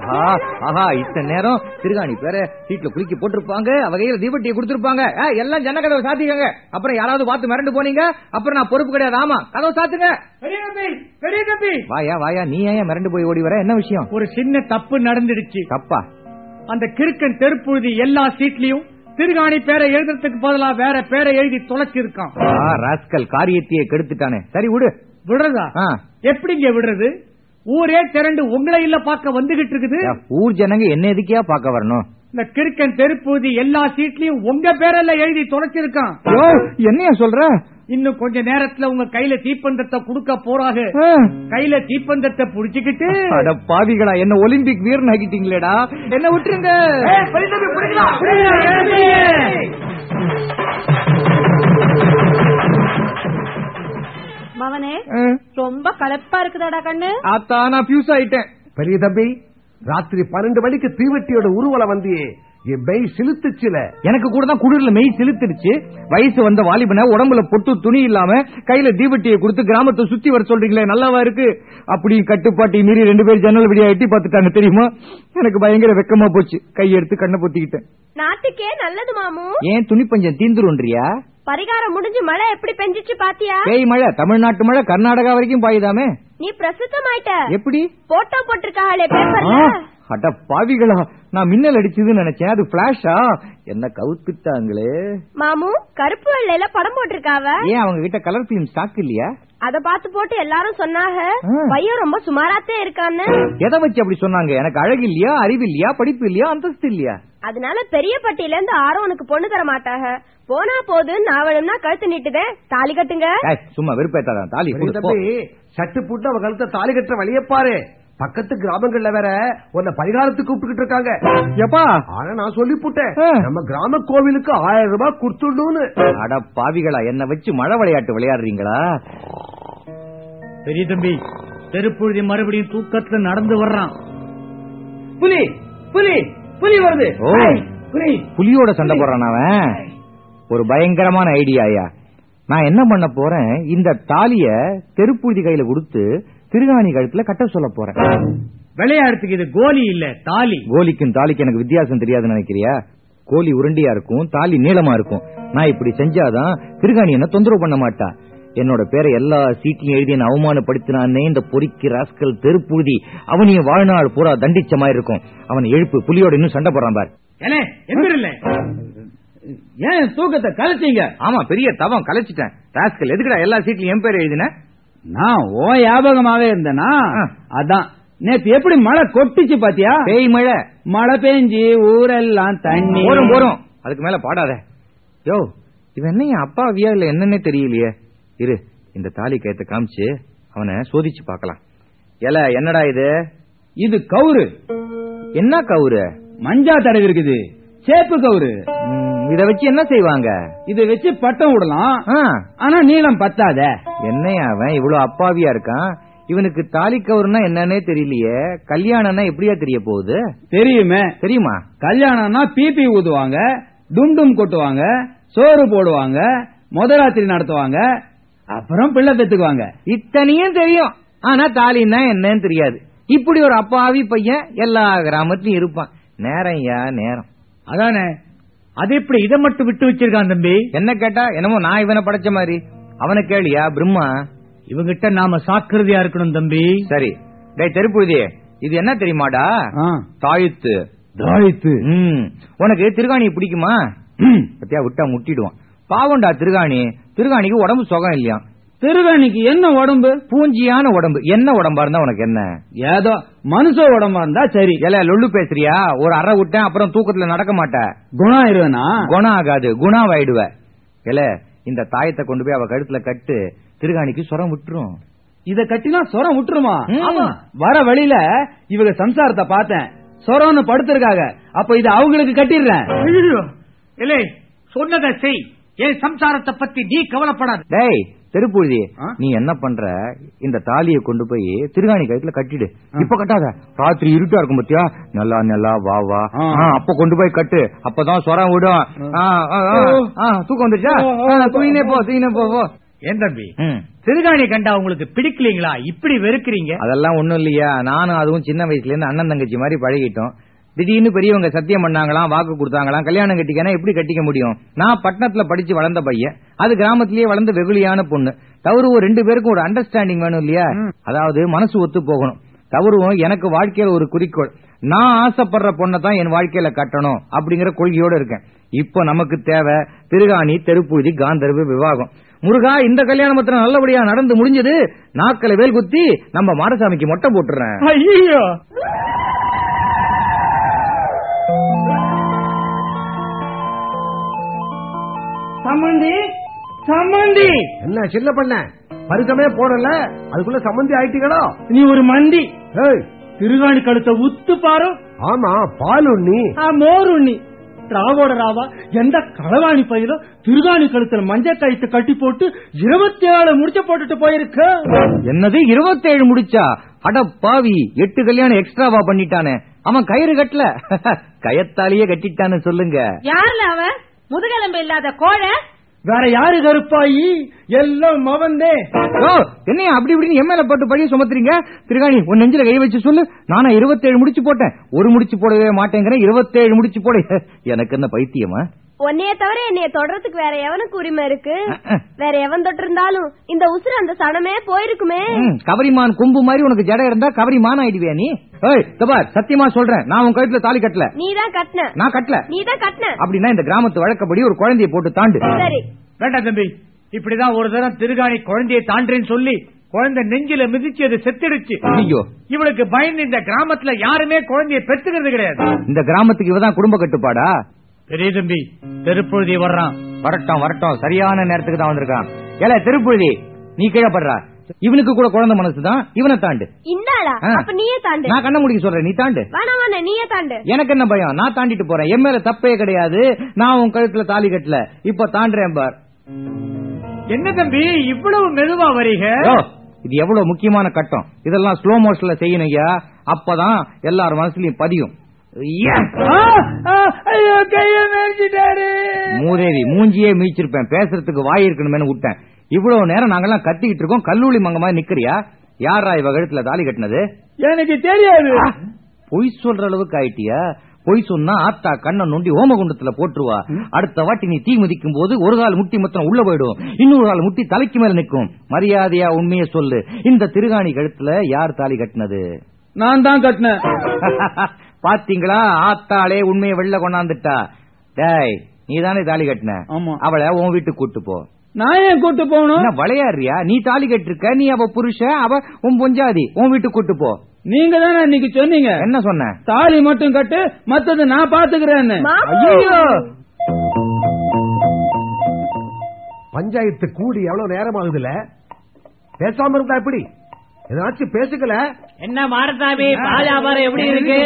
ஆஹா இத்தனை நேரம் திருகாணி பேர சீட்ல குளிக்க போட்டிருப்பாங்க, வகையில தீபட்டியை கொடுத்திருப்பாங்க. எல்லாம் ஜன்ன கதவை சாத்திக்கங்க. அப்புறம் யாராவது பார்த்து மிரண்டு போனீங்க, அப்புறம் நான் பொறுப்பு கிடையாது. ஆமா, கதவை சாத்துங்க. பெரிய தம்பி வாயா நீ ஏன் மிரண்டு போய் ஓடி வர? என்ன விஷயம்? ஒரு சின்ன தப்பு நடந்துடுச்சு. தப்பா? அந்த கிறுக்கன் தெருப்புழுதி எல்லா சீட்லயும் திருகாணி பேரை எழுதுறதுக்கு பதிலா வேற பேரை எழுதி தொலைச்சிருக்கான். ராஸ்கல் காரியத்தையே கெடுத்துட்டானே. சரி விடு. விடுறதா? எப்படிங்க விடுறது? ஊரே திரண்டு உங்களை இல்ல பாக்க வந்துகிட்டு இருக்குது. ஊர் ஜனங்க என்ன எதுக்கியா பாக்க வரணும்? இந்த கிறுக்கன் தெருப்புழுதி எல்லா சீட்லயும் உங்க பேரெல்லாம் எழுதி தொலைச்சிருக்கான். என்னையா சொல்ற? இன்னும் கொஞ்ச நேரத்துல உங்க கையில தீப்பந்தத்தை குடுக்க போறாங்க. கையில தீப்பந்தத்தை புடிச்சுக்கிட்டு பாவிகளா என்ன ஒலிம்பிக் வீரன் ஆகிட்டீங்களேடா, என்ன விட்டுருங்க. மவனே ரொம்ப கலப்பா இருக்குதாடா கண்ணு. அத்தானா பியூஸ் ஆயிட்டேன். பெரிய தம்பி, ராத்திரி 12 மணிக்கு தீவட்டியோட ஊர்வலம் வந்து என் மெய் சிலுத்துச்சுல. எனக்கு கூட தான் குளிர்ல மெய் சிலுத்துடுச்சு. வயசு வந்த வாலிபனை உடம்புல பொட்டு துணி இல்லாம கையில தீவட்டியை கொடுத்து கிராமத்தை சுத்தி வர சொல்றீங்களே, நல்லாவா இருக்கு? அப்படி கட்டுப்பாட்டி மீறி 2 பேர் ஜன்னல் வழியா எட்டி பார்த்துட்டாங்க தெரியுமா? எனக்கு பயங்கர வெக்கமா போச்சு. கையெடுத்து கண்ணை பொத்திக்கிட்டேன். நாட்டுக்கே நல்லது மாமு. ஏன் துணி பஞ்சம் தீந்துருன்றியா? பரிகாரம் முடிஞ்சு மழை எப்படி பெஞ்சிச்சு பாத்தியா? பேய் மழை, தமிழ்நாட்டு மழை கர்நாடகா வரைக்கும் பாயுதாமே. நீ பிரசித்தமாயிட்ட. எப்படி? போட்டோ போட்டிருக்காளே பேப்பர்ல. அட பாவிகளா, நான் மின்னல் அடிச்சதுன்னு நினைச்சேன், அது பிளாஷா? என்ன கவுத்துட்டாங்களே. மாமு கருப்பு வெள்ளையில படம் போட்டிருக்காவ. ஏன் அவங்க கிட்ட கலர் பிலிம் ஸ்டாக் இல்லையா? அத பாத்து போட்டு எல்லாரும் சொன்னாங்க பையன் ரொம்ப சுமாராத்தே இருக்கான்னு. எதை வச்சு அப்படி சொன்னாங்க? எனக்கு அழகு இல்லையா, அறிவு இல்லையா, படிப்பு இல்லையா, அந்தஸ்து இல்லையா? அதனால பெரிய பட்டியில இருந்து ஆரோனுக்கு பொண்ணு தர மாட்டாங்க. போனா போது நான் வேணும்னா கழுத்து நீட்டுதேன், தாலி கட்டுங்க. சும்மா வெறுப்பேத்தாதான் தாலி. சட்டு புட்டு அவ கழுத்த தாலி கட்டுற வழிய பாரு. பக்கத்து கிராமங்கள்ல வேற உன்னை பரிகாரத்துக்கு கூப்பிட்டு இருக்காங்க. எப்பா? ஆனா நான் சொல்லி போட்டேன், நம்ம கிராம கோவிலுக்கு 1000 ரூபாய் கொடுத்துடணும்னு. அட பாவிகளா, என்ன வச்சு மழை விளையாட்டு விளையாடுறீங்களா? பெரிய தம்பி, தெருப்புழுதி மறுபடியும் தூக்கத்துல நடந்து வர்றான். புலி புலி புலி வருது. புலியோட சண்டை போடுறான் அவன். ஒரு பயங்கரமான ஐடியாயா. நான் என்ன பண்ண போறேன், இந்த தாலிய தெருப்புழுதி கையில கொடுத்து திருகாணி கழுத்துல கட்ட சொல்ல போறேன். விளையாடுறதுக்கு இது கோலி இல்ல, தாலி. கோலிக்கும் தாலிக்கு எனக்கு வித்தியாசம் தெரியாதுன்னு நினைக்கிறியா? கோலி உருண்டியா இருக்கும், தாலி நீளமா இருக்கும். நான் இப்படி செஞ்சாதான் திருகாணி என்ன தொந்தரவு பண்ண மாட்டா. என்னோட பேரை எல்லா சீட்லயும் எழுதி என்ன அவமானப்படுத்தினானே இந்த பொறிக்கு ராஸ்கல் தெருப்புழுதி, அவனையும் வாழ்நாள் பூரா தண்டிச்ச மாதிரி இருக்கும். அவனை எழுப்பு, புலியோட இன்னும் சண்டை போடுறான் பார். ஏன் தூக்கத்தை கலைச்சீங்க? ஆமா, பெரிய தவம் கலைச்சிட்டேன். ராஸ்கல் எதுக்குடா எல்லா சீட்லயும் என் பேர் எழுதின? நான் ஓ ஞாபகமாவே இருந்தேனா? அதான் நேத்து எப்படி மழை கொட்டிச்சு பாத்தியா? பேய் மழை. மழை பெஞ்சி ஊரெல்லாம் தண்ணி. போறோம் அதுக்கு மேல பாடாத. யோ, இவன் என்ன என் அப்பாவியா இல்ல என்னன்னே தெரியலையே. இரு, இந்த தாலி கயத்தை காமிச்சு அவனை சோதிச்சு பாக்கலாம். என்னடா இது? இது கவுரு. என்ன கவுரு? மஞ்சா தடவி இருக்குது, சேப்பு கவுரு. இத வச்சு என்ன செய்வாங்க? இத வச்சு பட்டம் விடலாம், ஆனா நீளம் பத்தாத. என்னையா அவன் இவ்வளவு அப்பாவியா இருக்கான்? இவனுக்கு தாலி கவுருன்னா என்னன்னே தெரியலையே. கல்யாணம்னா எப்படியா தெரிய போகுது? தெரியுமா? கல்யாணம்னா பிபி ஊதுவாங்க, டும் கொட்டுவாங்க, சோறு போடுவாங்க, முதராத்திரி நடத்துவாங்க, அப்புறம் பிள்ளை பெத்துக்குவாங்க. இத்தனையும் தெரியும், ஆனா தாலின்னா என்னன்னு தெரியாது. இப்படி ஒரு அப்பாவி பையன் எல்லா கிராமத்திலும் இருப்பான். நேரம் அதானே. அது எப்படி இதை மட்டும் விட்டு வச்சிருக்கான் தம்பி? என்ன கேட்டா என்னமோ நான் இவனை படைச்ச மாதிரி. அவனை கேளியா பிரம்மா? இவங்கிட்ட நாம சாக்கிரதையா இருக்கணும் தம்பி. சரி, டேய் தெருப்புழுதி, இது என்ன தெரியுமாடா? தாயத்து. உனக்கு திருகாணி பிடிக்குமா? பத்தியா விட்டா முட்டிடுவான். பாவண்டா திருகாணிக்கு உடம்பு சுகம் இல்லையா? திருகாணிக்கு என்ன உடம்பு? பூஞ்சியான உடம்பு. என்ன உடம்பா இருந்தா உனக்கு என்ன? ஏதோ மனுஷ உடம்பா இருந்தா சரி. லொல்லு பேசுறியா? ஒரு அறை விட்டேன், அப்புறம் தூக்கத்துல நடக்க மாட்ட. குணம் ஆயிருவேனா? குணம் ஆகாது, குணாவாயிடுவ. இந்த தாயத்தை கொண்டு போய் அவ கழுத்துல கட்டு, திருகாணிக்கு சொரம் விட்டுரும். இத கட்டினா சொரம் விட்டுருமா? வர வழியில இவங்க சம்சாரத்தை பார்த்தேன், சொரம்னு படுத்திருக்காங்க. அப்ப இது அவங்களுக்கு கட்டிடுறேன். சொன்னதை செய், ஏன் சம்சாரத்தை பத்தி நீ கவலைப்படாத. டேய் தெருப்புழுதி, நீ என்ன பண்ற, இந்த தாலியை கொண்டு போய் திருகாணி கழுத்துல கட்டிடு. இப்ப கட்டாத, ராத்திரி இருட்டா இருக்கும் பத்தியா, நல்லா வா வா, அப்ப கொண்டு போய் கட்டு. அப்பதான் சொரம் விடும். தூக்கம் வந்துருச்சா? தூயினே போ. ஏன் தம்பி திருகாணி கண்டா உங்களுக்கு பிடிக்கலீங்களா? இப்படி வெறுக்கிறீங்க? அதெல்லாம் ஒண்ணும் இல்லையா, நானும் அதுவும் சின்ன வயசுல இருந்து அண்ணன் தங்கச்சி மாதிரி பழகிட்டோம். திடீர்னு பெரியவங்க சத்தியம் பண்ணாங்களாம், வாக்கு கொடுத்தாங்களாம், கல்யாணம் கட்டிக்கனா எப்படி கட்டிக்க முடியும்? நான் பட்டணத்துல படிச்சு வளர்ந்த பையன், அது கிராமத்திலேயே வளர்ந்த வெகுளியான பொண்ணு. தவறுவும் 2 பேருக்கும் ஒரு அண்டர்ஸ்டாண்டிங் வேணும் இல்லையா? அதாவது மனசு ஒத்து போகணும். தவறுவும் எனக்கு வாழ்க்கையில ஒரு குறிக்கோள், நான் ஆசைப்படுற பொண்ணை தான் என் வாழ்க்கையில கட்டணும் அப்படிங்கிற கொள்கையோட இருக்கேன். இப்ப நமக்கு தேவை திருகாணி, தெருப்பூதி, காந்தர்வ விவாகம். முருகா, இந்த கல்யாணம் மாத்திரம் நல்லபடியா நடந்து முடிஞ்சது. நாக்களை வேல் குத்தி நம்ம மாரசாமிக்கு மொட்டை போட்டுறேன். ஐயோ, சம்மந்தி சம்மந்தி. என்ன சின்ன பண்ண, பருக்கமே போடல, அதுக்குள்ள சம்மந்தி ஆயிட்டீங்களோ? நீ ஒரு மந்தி. திருகாணி கழுத்த உத்து பாரு. ஆமா, பால் உண்ணி, மோர் உண்ணி, ராவோட ராவா எந்த களவாணி பயிலும் திருகாணி கழுத்துல மஞ்சள் கயிற்று கட்டி போட்டு 27 முடிச்ச போட்டுட்டு போயிருக்க. என்னது 27 முடிச்சா? அட பாவி, 8 கல்யாணம் எக்ஸ்ட்ராவா பண்ணிட்டானே. அவன் கயிறு கட்டல, கயத்தாலேயே கட்டிட்டான்னு சொல்லுங்க. யாருல அவன்? முதுகெலும்பு இல்லாத கோழை. வேற யாரு கருப்பாயி? எல்லாம் மவந்தே. என்னையா அப்படி இப்படின்னு எம்எல்ஏ போட்டு பழி சுமத்துறீங்க? திருகாணி, உன் நெஞ்சில கை வச்சு சொல்லு. நானா 27 முடிச்சு போட்டேன், ஒரு முடிச்சு போடவே மாட்டேங்கிறேன். 27 முடிச்சு போட எனக்கு என்ன பைத்தியமா? உன்னைய தவிர என்னைய தொடறதுக்கு வேற எவனுக்கு உரிமை இருக்கு? வேற எவன் தொட்டிருந்தாலும் இந்த உசுறு அந்த சனமே போயிருக்குமே. கவரிமான் கொம்பு மாதிரி உனக்கு ஜட இருந்தா கவரிமான் ஆயிடுவியா நீ? சத்தியமா சொல்றேன், நான் உன் கழுத்துல தாலி கட்டல. நீதான் கட்டின. நான் கட்டல. நீதான் கட்டின. அப்படின்னா இந்த கிராமத்து வழக்கப்படி ஒரு குழந்தைய போட்டு தாண்டு. சரி, வேண்டாம் தம்பி, இப்படிதான் ஒரு தரம் திருகாணி குழந்தைய தாண்டேன்னு சொல்லி குழந்தை நெஞ்சில மிதிச்சு அது செத்துடுச்சு. ஐயோ, இவளுக்கு பயந்து இந்த கிராமத்துல யாருமே குழந்தைய பெற்றுக்கிறது கிடையாது. இந்த கிராமத்துக்கு இவதான் குடும்ப கட்டுப்பாடா? பெரிய தம்பி, தெருப்பொழுதி வர்றான். வரட்டும் வரட்டும், சரியான நேரத்துக்கு தான் வந்திருக்கான். ஏல தெருப்பொழுதி, நீ கீழப்படுறா. இவனுக்கு கூட குழந்தை மனசுதான், இவனை தாண்டு. இந்தாளா? அப்ப நீயே தாண்டு. நான் கண்ண முடிக்க சொல்றேன், நீ தாண்டு. வேணாம் வேணாம், நீயே தாண்டு. எனக்கு என்ன பயம், நான் தாண்டிட்டு போறேன். என் மேல தப்பே கிடையாது, நான் உன் கழுத்துல தாலி கட்டல, இப்ப தாண்டேன் பார். என்ன தம்பி இவ்வளவு மெதுவா வரீங்க? இது எவ்வளவு முக்கியமான கட்டம், இதெல்லாம் ஸ்லோ மோஷன்ல செய்யணும் ஐயா, அப்பதான் எல்லாரும் மனசுலயும் பதியும். மூதேவி, மூஞ்சியே மீச்சிருப்பேன், பேசுறதுக்கு வாய் இருக்கணும்னு விட்டேன். இவ்வளவு நேரம் நாங்கெல்லாம் கத்திக்கிட்டு இருக்கோம், கல்லூரி மங்க மாதிரி நிக்கிறியா? யாரா இவ கழுத்துல தாலி கட்டினது? எனக்கு தெரியாது. பொய் சொல்ற அளவுக்கு ஆயிட்டியா? பொய் சொன்னா ஆத்தா கண்ணை நோண்டி ஓமகுண்டத்துல போட்டுருவா. அடுத்த வாட்டி நீ தீ மிதிக்கும் போது ஒரு கால் முட்டி மொத்தம் உள்ள போயிடும், இன்னொரு கால் முட்டி தலைக்கு மேல நிக்கும். மரியாதையா உண்மையை சொல்லு, இந்த திருகாணி கழுத்துல யார் தாலி கட்டினது? நான் தான் கட்டினேன். பாத்தீங்களா, ஆத்தாளே உண்மையை வெளில கொண்டாந்துட்டா. டேய், நீ தானே தாலி கட்டின, அவளை உன் வீட்டுக்கு கூட்டு போ. நான் ஏன் கூட்டு போகணும்? விளையாடுறியா? நீ தாலி கட்டிருக்க, நீ அவ புருஷன், அவ உன் பொஞ்சாதி, உன் வீட்டுக்கு கூட்டு போ. நீங்க தானே இன்னைக்கு சொன்னீங்க. என்ன சொன்ன? தாலி மட்டும் கட்டு, மத்தது நான் பாத்துக்கிறேன்னு. ஐயோ, பஞ்சாயத்து கூடி எவ்வளவு நேரம் ஆகுதுல, பேசாம இருந்தா எப்படி? ஏதாச்சும் பேசுக்கல. என்ன மாரசாமி, பால் வியாபாரம் எப்படி இருக்கு?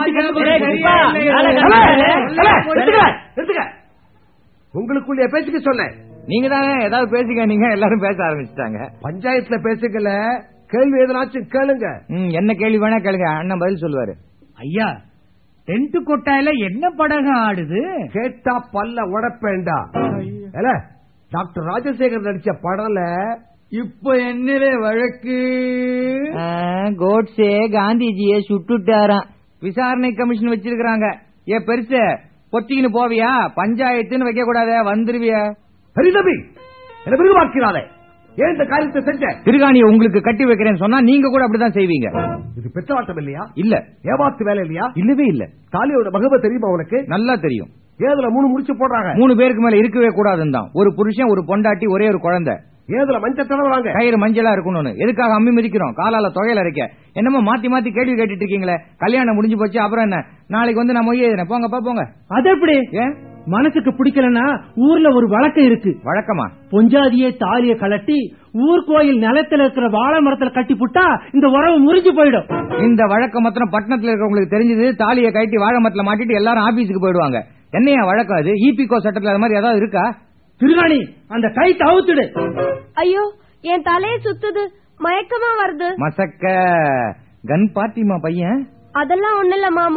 உங்களுக்குள்ள பேசிக்க சொன்னேன். நீங்க தானே ஏதாவது பேசிக்க, நீங்க எல்லாரும் பேச ஆரம்பிச்சுட்டாங்க. பஞ்சாயத்துல பேசிக்கல, கேள்வி எதனாச்சும் கேளுங்க. என்ன கேள்வி வேணா கேளுங்க, அண்ணன் பதில் சொல்லுவாரு. ஐயா, டென்ட் கொட்டாயில என்ன படகு ஆடுது? கேட்டா பல்ல உடப்பேண்டா. டாக்டர் ராஜசேகர் நடிச்ச படம்ல இப்ப என்ன வழக்கு? கோட்ஸே காந்திஜிய சுட்டுட்டாராம், விசாரணை கமிஷன் வச்சிருக்காங்க. ஏ பெருச பொத்திக்கின்னு போவியா? பஞ்சாயத்துன்னு வைக்க கூடாத, வந்துருவிய. ஹரிதபி, என்ன விரும்பாக்கிறாரே, ஏன் இந்த காரியத்தை செஞ்ச? திருகாணியை உங்களுக்கு கட்டி வைக்கிறேன்னு சொன்னா நீங்க கூட அப்படிதான் செய்வீங்க. இது பெற்றாட்டம் இல்லையா? இல்ல. ஏமாத்து வேலை இல்லையா? இல்லவே இல்ல. தாலியோட மகப தெரியுமா உனக்கு? நல்லா தெரியும். ஏதுல 3 முடிச்சு போடுறாங்க. 3 பேருக்கு மேல இருக்கவே கூடாதுன்னு தான். ஒரு புருஷன், ஒரு பொண்டாட்டி, ஒரே ஒரு குழந்தை. ஏதுல மஞ்சள் தடவுறாங்க. கயிறு மஞ்சளா இருக்கணும்னு. எதுக்காக அம்மி மிதிக்கிறோம்? காலால தொகையில இருக்க. என்னமோ மாத்தி மாத்தி கேள்வி கேட்டுட்டு இருக்கீங்களே. கல்யாணம் முடிஞ்சு போச்சு, அப்புறம் என்ன? நாளைக்கு வந்து நான் மொய் எழுதுறேன், போங்கப்பா போங்க. அது எப்படி? ஏன் மனசுக்கு பிடிக்கலன்னா ஊர்ல ஒரு வழக்கம் இருக்கு. வழக்கமா? பொஞ்சாதியே தாலிய கலட்டி ஊர் கோயில் நிலத்துல இருக்கிற வாழை மரத்துல கட்டி புட்டா இந்த உறவு முறிஞ்சு போயிடும். இந்த வழக்கம் மாத்திரம் பட்டணத்துல இருக்கிறவங்களுக்கு தெரிஞ்சது, தாலியை கட்டி வாழை மரத்துல மாட்டிட்டு எல்லாரும் ஆபீஸுக்கு போயிடுவாங்க. என்னையா வழக்கம் அது? ஈபிகோ சட்டத்துல அது மாதிரி ஏதாவது இருக்கா? திருகாணி, அந்த கை தவுத்துடு. ஐயோ, என் தலையை சுத்துது, மயக்கமா வருது. மசக்க கன் பார்ட்டிமா பையன்? அதெல்லாம் ஒண்ணு இல்ல மாமு,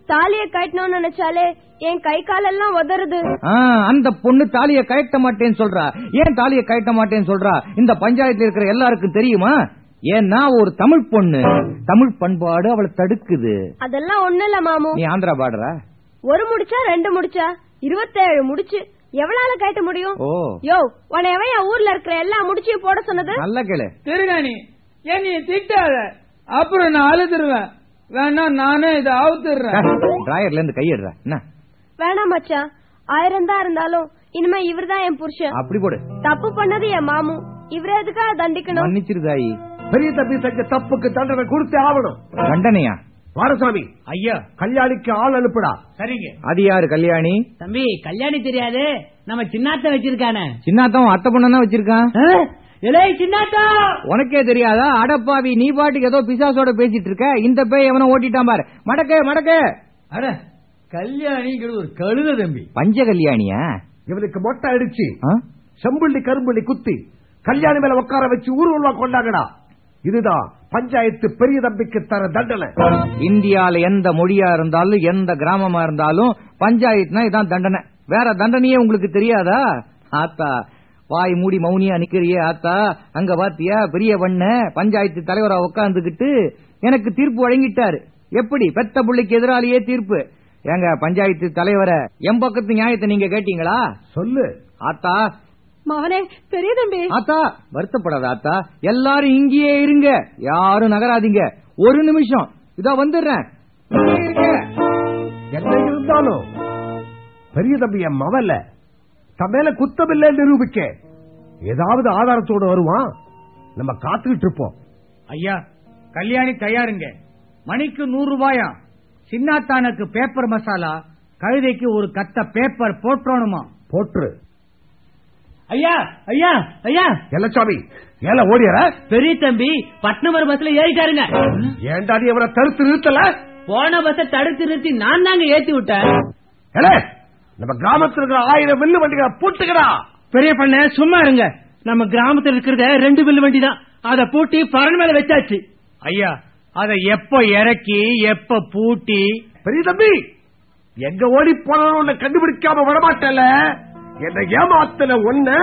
தாலிய கட்டணும்னு நினைச்சாலே என் கை காலெல்லாம் உதறுது. அந்த பொண்ணு தாலிய கட்ட மாட்டேன்னு சொல்றா. ஏன் தாலிய கட்ட மாட்டேன்னு சொல்றா? இந்த பஞ்சாயத்துல இருக்கிற எல்லாருக்கும் தெரியுமா? ஏன்னா ஒரு தமிழ் பொண்ணு, தமிழ் பண்பாடு அவளை தடுக்குது. அதெல்லாம் ஒண்ணு இல்ல மாமு. நீ ஆந்திரா பாடுற? ஒரு முடிச்சா 2 முடிச்சா 27 முடிச்சு எவ்வளவு கட்ட முடியும்? யோ உன்னை என் ஊர்ல இருக்கிற எல்லா முடிச்சையும் போட சொன்னது? நல்ல கேளு திருகாணி, ஏன் நீ திட்டாத, அப்புறம் நான் அழுதுருவேன். வேணா நானே இதை அவுத்துறேன். டிராயர்ல இருந்து கையிடுற என்ன? வேணாம் மச்சான், 1000 தான் இருந்தாலும் இனிமே இவர்தான் என் புருஷன். அப்படி போடு. தப்பு பண்ணது என் மாமு, இவரே எதுக்காக தண்டிக்கணும்? மன்னிச்சிருதாயி. பெரிய தம்பி செஞ்ச தப்புக்கு தண்டனை கொடுத்தே ஆகணும். தண்டனையா? வாரசாமி ஐயா, கல்யாணிக்கு ஆள் அனுப்புடா. சரிங்க. அது யாரு கல்யாணி? தம்பி, கல்யாணி தெரியாது, நம்ம சின்னாத்த வச்சிருக்கானே. சின்னாத்தான் அத்தை பொண்ணா வச்சிருக்கான். சின்னாத்தா உனக்கே தெரியாதா? அடப்பாவி, நீ பாட்டுக்கு ஏதோ பிசாசோட பேசிட்டு இருக்க. இந்த பேய் எவனோ ஓட்டிட்டான் பாரு. மடக்க மடக்க. அட, கல்யாணிங்கிறது ஒரு கழுத தம்பி. பஞ்ச கல்யாணியா? இவனுக்கு மொட்டை அடிச்சு செம்புள்ளி கரும்புள்ளி குத்தி கல்யாணி மேல உட்கார வச்சு ஊர்வலமா கொண்டாங்கடா. இதுதான் பஞ்சாயத்து பெரிய தம்பிக்கு தர தண்டனை. இந்தியால எந்த மொழியா இருந்தாலும் எந்த கிராமமா இருந்தாலும் பஞ்சாயத்துனா இதான் தண்டனை. வேற தண்டனையே உங்களுக்கு தெரியாதா? ஆத்தா, வாய் மூடி மௌனியா நிக்கிறியே ஆத்தா. அங்க பாத்தியா பெரிய பண்ண பஞ்சாயத்து தலைவரா உட்கார்ந்துகிட்டு எனக்கு தீர்ப்பு வழங்கிட்டாரு. எப்படி? பெத்த புள்ளைக்கு எதிராலேயே தீர்ப்பு. ஏங்க பஞ்சாயத்து தலைவரை, என் பக்கத்து நியாயத்தை நீங்க கேட்டீங்களா? சொல்லு ஆத்தா. மவனே, பெரிய தம்பி. ஆத்தா, வருத்தப்படாத ஆத்தா. எல்லாரும் இங்கேயே இருங்க, யாரும் நகராதீங்க. ஒரு நிமிஷம், இதோ வந்துடுறேன். என்ன இருந்தாலும் பெரிய தம்பி என் மவல்ல, தமேல குத்தமில்லை நிரூபிக்க ஏதாவது ஆதாரத்தோடு வருவான். நம்ம காத்துக்கிட்டு இருப்போம். ஐயா, கல்யாணி தயாருங்க. மணிக்கு 100 ரூபாயா? சின்னாத்தானுக்கு பேப்பர் மசாலா, கழுதைக்கு ஒரு கத்த பேப்பர் போட்டணுமா? போற்று. ஐயா ஐயா ஐயா. எல்லச்சாமி, ஏல ஓடியற? பெரிய தம்பி பட்னமர் பஸ்ல ஏறிட்டாருங்க. ஏண்டா நீ அவரை தடுத்து நிறுத்தல? போன பஸ்ஸை தடுத்து நிறுத்தி நான் தாங்க ஏத்தி விட்டேன். நம்ம கிராமத்தில் இருக்கிற 1000 வில்லு வண்டிகளை பூட்டுக்கடா. பெரிய பண்ண சும்மா இருங்க. நம்ம கிராமத்தில் இருக்கிறத 2 வில்லு வண்டி தான், அதை பூட்டி பரண் மேல வச்சாச்சு. ஐயா, அதை எப்ப இறக்கி எப்ப பூட்டி? பெரிய தம்பி, எங்க ஓடி போனோன்னு கண்டுபிடிக்காம வரமாட்டல. என்ன ஏமாத்தல ஒண்ணு.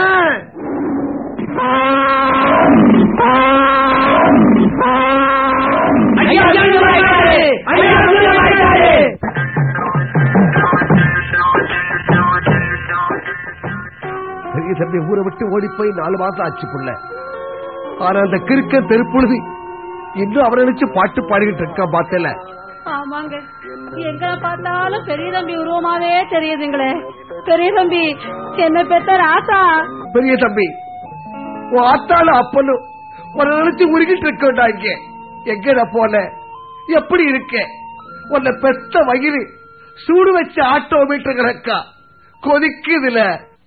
பெரிய தம்பி ஊரை விட்டு ஓடி போய் 4 மாசம் ஆச்சு புள்ள. ஆனா அந்த கிறுக்க தெருப்புழுதி இன்னும் அவரை நினைச்சு பாட்டு பாடிக்கிட்டு இருக்கா. பார்த்தல? ஆமாங்க, எங்க பார்த்தாலும் பெரிய தம்பி உருவமாவே தெரியுதுங்களே. பெரிய தம்பி என்ன பெத்த ராசா. பெரிய தம்பி, உன் ஆத்தால அப்பனும் உன்னை நினைச்சு உருகிட்டு இருக்க. எங்கட போல எப்படி இருக்க? உன்னை பெத்த வயிறு சூடு வச்ச ஆட்டோமீட்டர் கணக்கா கொதிக்குதுல.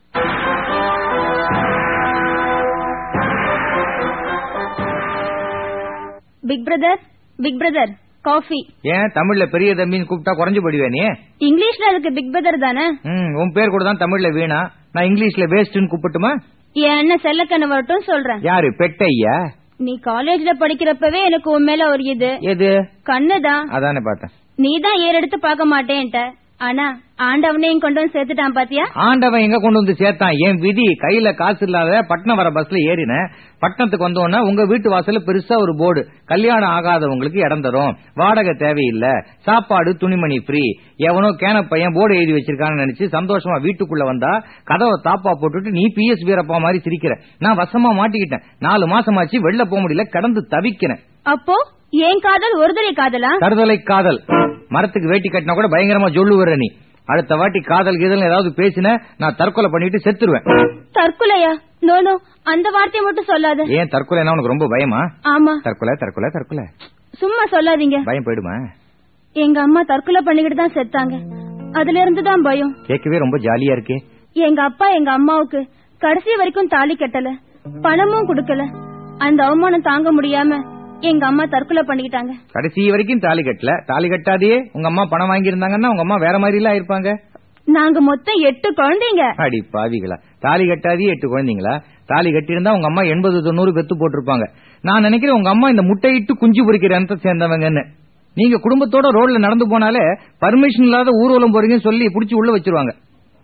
Big brother, big brother, coffee. ஏன் தமிழ்ல பெரிய தம்பின்னு கூப்பிட்டா குறைஞ்சு போடுவே நீ? இங்கிலீஷ்ல அதுக்கு பிக் பிரதர் தானே. உன் பேர் கூட தான் தமிழ்ல வீணா. நான் இங்கிலீஷ்ல வேஸ்ட்னு கூப்பிட்டுமா? என் அண்ணன் செல்லக்கண்ணு வரட்டும் சொல்றேன். யாரு? பெட்டையா? நீ காலேஜ்ல படிக்கிறப்பவே எனக்கு உன் மேல ஒரு எது கண்ணுதான். அதானே பார்த்தேன். நீதான் ஏறெடுத்து பார்க்க மாட்டேன்ட்ட. ஆனா ஆண்டவனையும் கொண்டு வந்து சேர்த்துட்டான் பாத்தியா? ஆண்டவன் எங்க கொண்டு வந்து சேர்த்தான்? என் விதி. கையில காசு இல்லாத பட்டணம் வர பஸ்ல ஏறினேன். பட்டணத்துக்கு வந்தோன்னா உங்க வீட்டு வாசல்ல பெருசா ஒரு போர்டு, கல்யாணம் ஆகாதவங்களுக்கு இடம் தரும், வாடகை தேவையில்லை, சாப்பாடு துணிமணி ஃப்ரீ. எவனோ கேன பையன் போர்டு எழுதி வச்சிருக்கான்னு நினைச்சு சந்தோஷமா வீட்டுக்குள்ள வந்தா கதவை தாப்பா போட்டுட்டு நீ PS வீரப்பா மாதிரி சிரிக்கிற. நான் வசமா மாட்டிக்கிட்டேன். 4 மாசமாச்சு, வெளில போக முடியல, கடந்து தவிக்கிறேன். அப்போ ஏன் காதல் ஒருதலை காதலா? தருதலை காதல். மரத்துக்கு வேட்டி கட்டினா கூட பயங்கரமா சொல்லுவர நீ. அடுத்த வாட்டி காதல் கீதல் ஏதாவது பேசின நான் தற்கொலை பண்ணிட்டு செத்துருவேன். தற்கொலையா? நோ நோ, அந்த வார்த்தையை மட்டும் சொல்லாத. ஏன் தற்கொலைனா உனக்கு ரொம்ப பயமா? ஆமா. தற்கொலை தற்கொலை தற்கொலை சும்மா சொல்லாதீங்க. பயம் போயிடுமா? எங்க அம்மா தற்கொலை பண்ணிக்கிட்டு தான் செத்தாங்க. அதுல இருந்து தான் பயம். கேட்கவே ரொம்ப ஜாலியா இருக்கே. எங்க அப்பா எங்க அம்மாவுக்கு கடைசி வரைக்கும் தாலி கட்டல, பணமும் கொடுக்கல. அந்த அவமானம் தாங்க முடியாம எங்க அம்மா தற்கொலை பண்ணிக்கிட்டாங்க. கடைசி வரைக்கும் தாலி கட்டல. தாலி கட்டாதே உங்க அம்மா பணம் வாங்கி இருந்தாங்கன்னா உங்க அம்மா வேற மாதிரி எல்லாம் இருப்பாங்க. நாங்க மொத்தம் 8 குழந்தைங்க. அடி பாவிகளா, தாலி கட்டாதே 8 குழந்தைங்களா? தாலி கட்டி இருந்தா உங்க அம்மா 80-90 பெத்து போட்டிருப்பாங்க. நான் நினைக்கிறேன் உங்க அம்மா இந்த முட்டையிட்டு குஞ்சு பொறிக்கிற அனத்தை சேர்ந்தவங்கன்னு. நீங்க குடும்பத்தோட ரோட்ல நடந்து போனாலே பர்மிஷன் இல்லாத ஊர்வலம் போறீங்கன்னு சொல்லி புடிச்சு உள்ள வச்சிருவாங்க.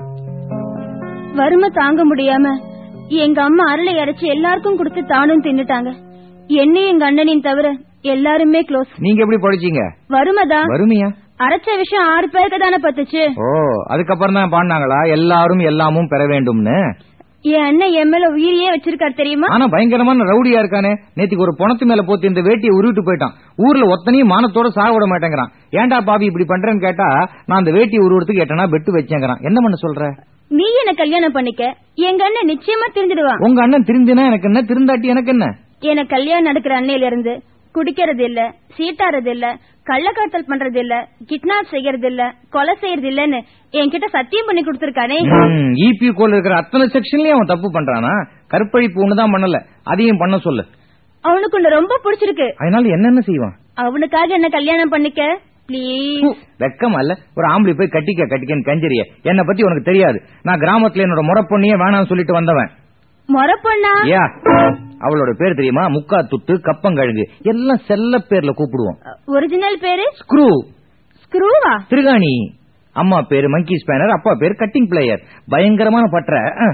வறுமை தாங்க முடியாம எங்க அம்மா அருளை அரைச்சு எல்லாருக்கும் கொடுத்து தானும் தின்னுட்டாங்க. என்னையும் எங்க அண்ணனையும் தவிர எல்லாருமே க்ளோஸ். நீங்க எப்படி படிச்சீங்க? வறுமைதான். வறுமையா? அரைச்ச விஷயம் 6 பேருக்கு தானே பத்துச்சு. ஓ, அதுக்கப்புறம் தான் பாடினாங்களா எல்லாரும் எல்லாமும் பெற வேண்டும்னு? என் அண்ணன் என் மேல உயிரியே வச்சிருக்காரு தெரியுமா? ஆனா பயங்கரமான ரவுடியா இருக்கானே. நேத்திக்கு ஒரு பணத்து மேல போத்து இந்த வேட்டியை உருவிட்டு போயிட்டான். ஊர்ல ஒத்தனையும் மானத்தோட சாக விட மாட்டேங்கிறான். ஏன்டா பாவி இப்படி பண்றேன்னு கேட்டா நான் அந்த வேட்டியை உருவத்துக்கு எட்டனா பெட்டு வச்சேங்கிறான். என்ன பண்ண சொல்ற? நீ என்ன கல்யாணம் பண்ணிக்க, எங்க அண்ணன் நிச்சயமா திருந்திடுவான். உங்க அண்ணன் திருந்தினா எனக்கு என்ன, திருந்தாட்டி எனக்கு என்ன? எனக்கு கல்யாணம் நடக்கிற அன்னையில இருந்து குடிக்கிறது இல்ல, சீட்டாறது இல்ல, கள்ளக்காத்தல் பண்றது இல்ல, கிட்னாப் செய்யறது இல்ல, கொலை செய்யறது இல்லன்னு என்கிட்ட சத்தியம் பண்ணி கொடுத்திருக்கானே. இபி கோல் இருக்கிற அத்தனை செக்ஷன்லயும் அவன் தப்பு பண்றானா? கற்பழிப்பு ஒண்ணுதான் பண்ணல, அதையும் பண்ண சொல்லு. அவனுக்கு ஒண்ணு ரொம்ப பிடிச்சிருக்கு, அதனால என்னென்ன செய்வான்? அவனுக்காக என்ன கல்யாணம் பண்ணிக்க ப்ளீஸ். வெக்கம் அல்ல ஒரு ஆம்பளை போய் கட்டிக்கன்னு கஞ்சரிய. என்ன பத்தி உனக்கு தெரியாது. நான் கிராமத்துல என்னோட முறை பொண்ணையே வேணாம்னு சொல்லிட்டு வந்தவன். முறை பொண்ணா? அவளோட பேர் தெரியுமா? முக்கா துட்டு, கப்பங்கழுகு, எல்லாம் செல்ல பேர்ல கூப்பிடுவோம். ஒரிஜினல் பேரு ஸ்க்ரூ. ஸ்க்ரூவா? திருகாணி. அம்மா பேரு மங்கி ஸ்பேனர், அப்பா பேரு கட்டிங் பிளேயர். பயங்கரமான பற்ற.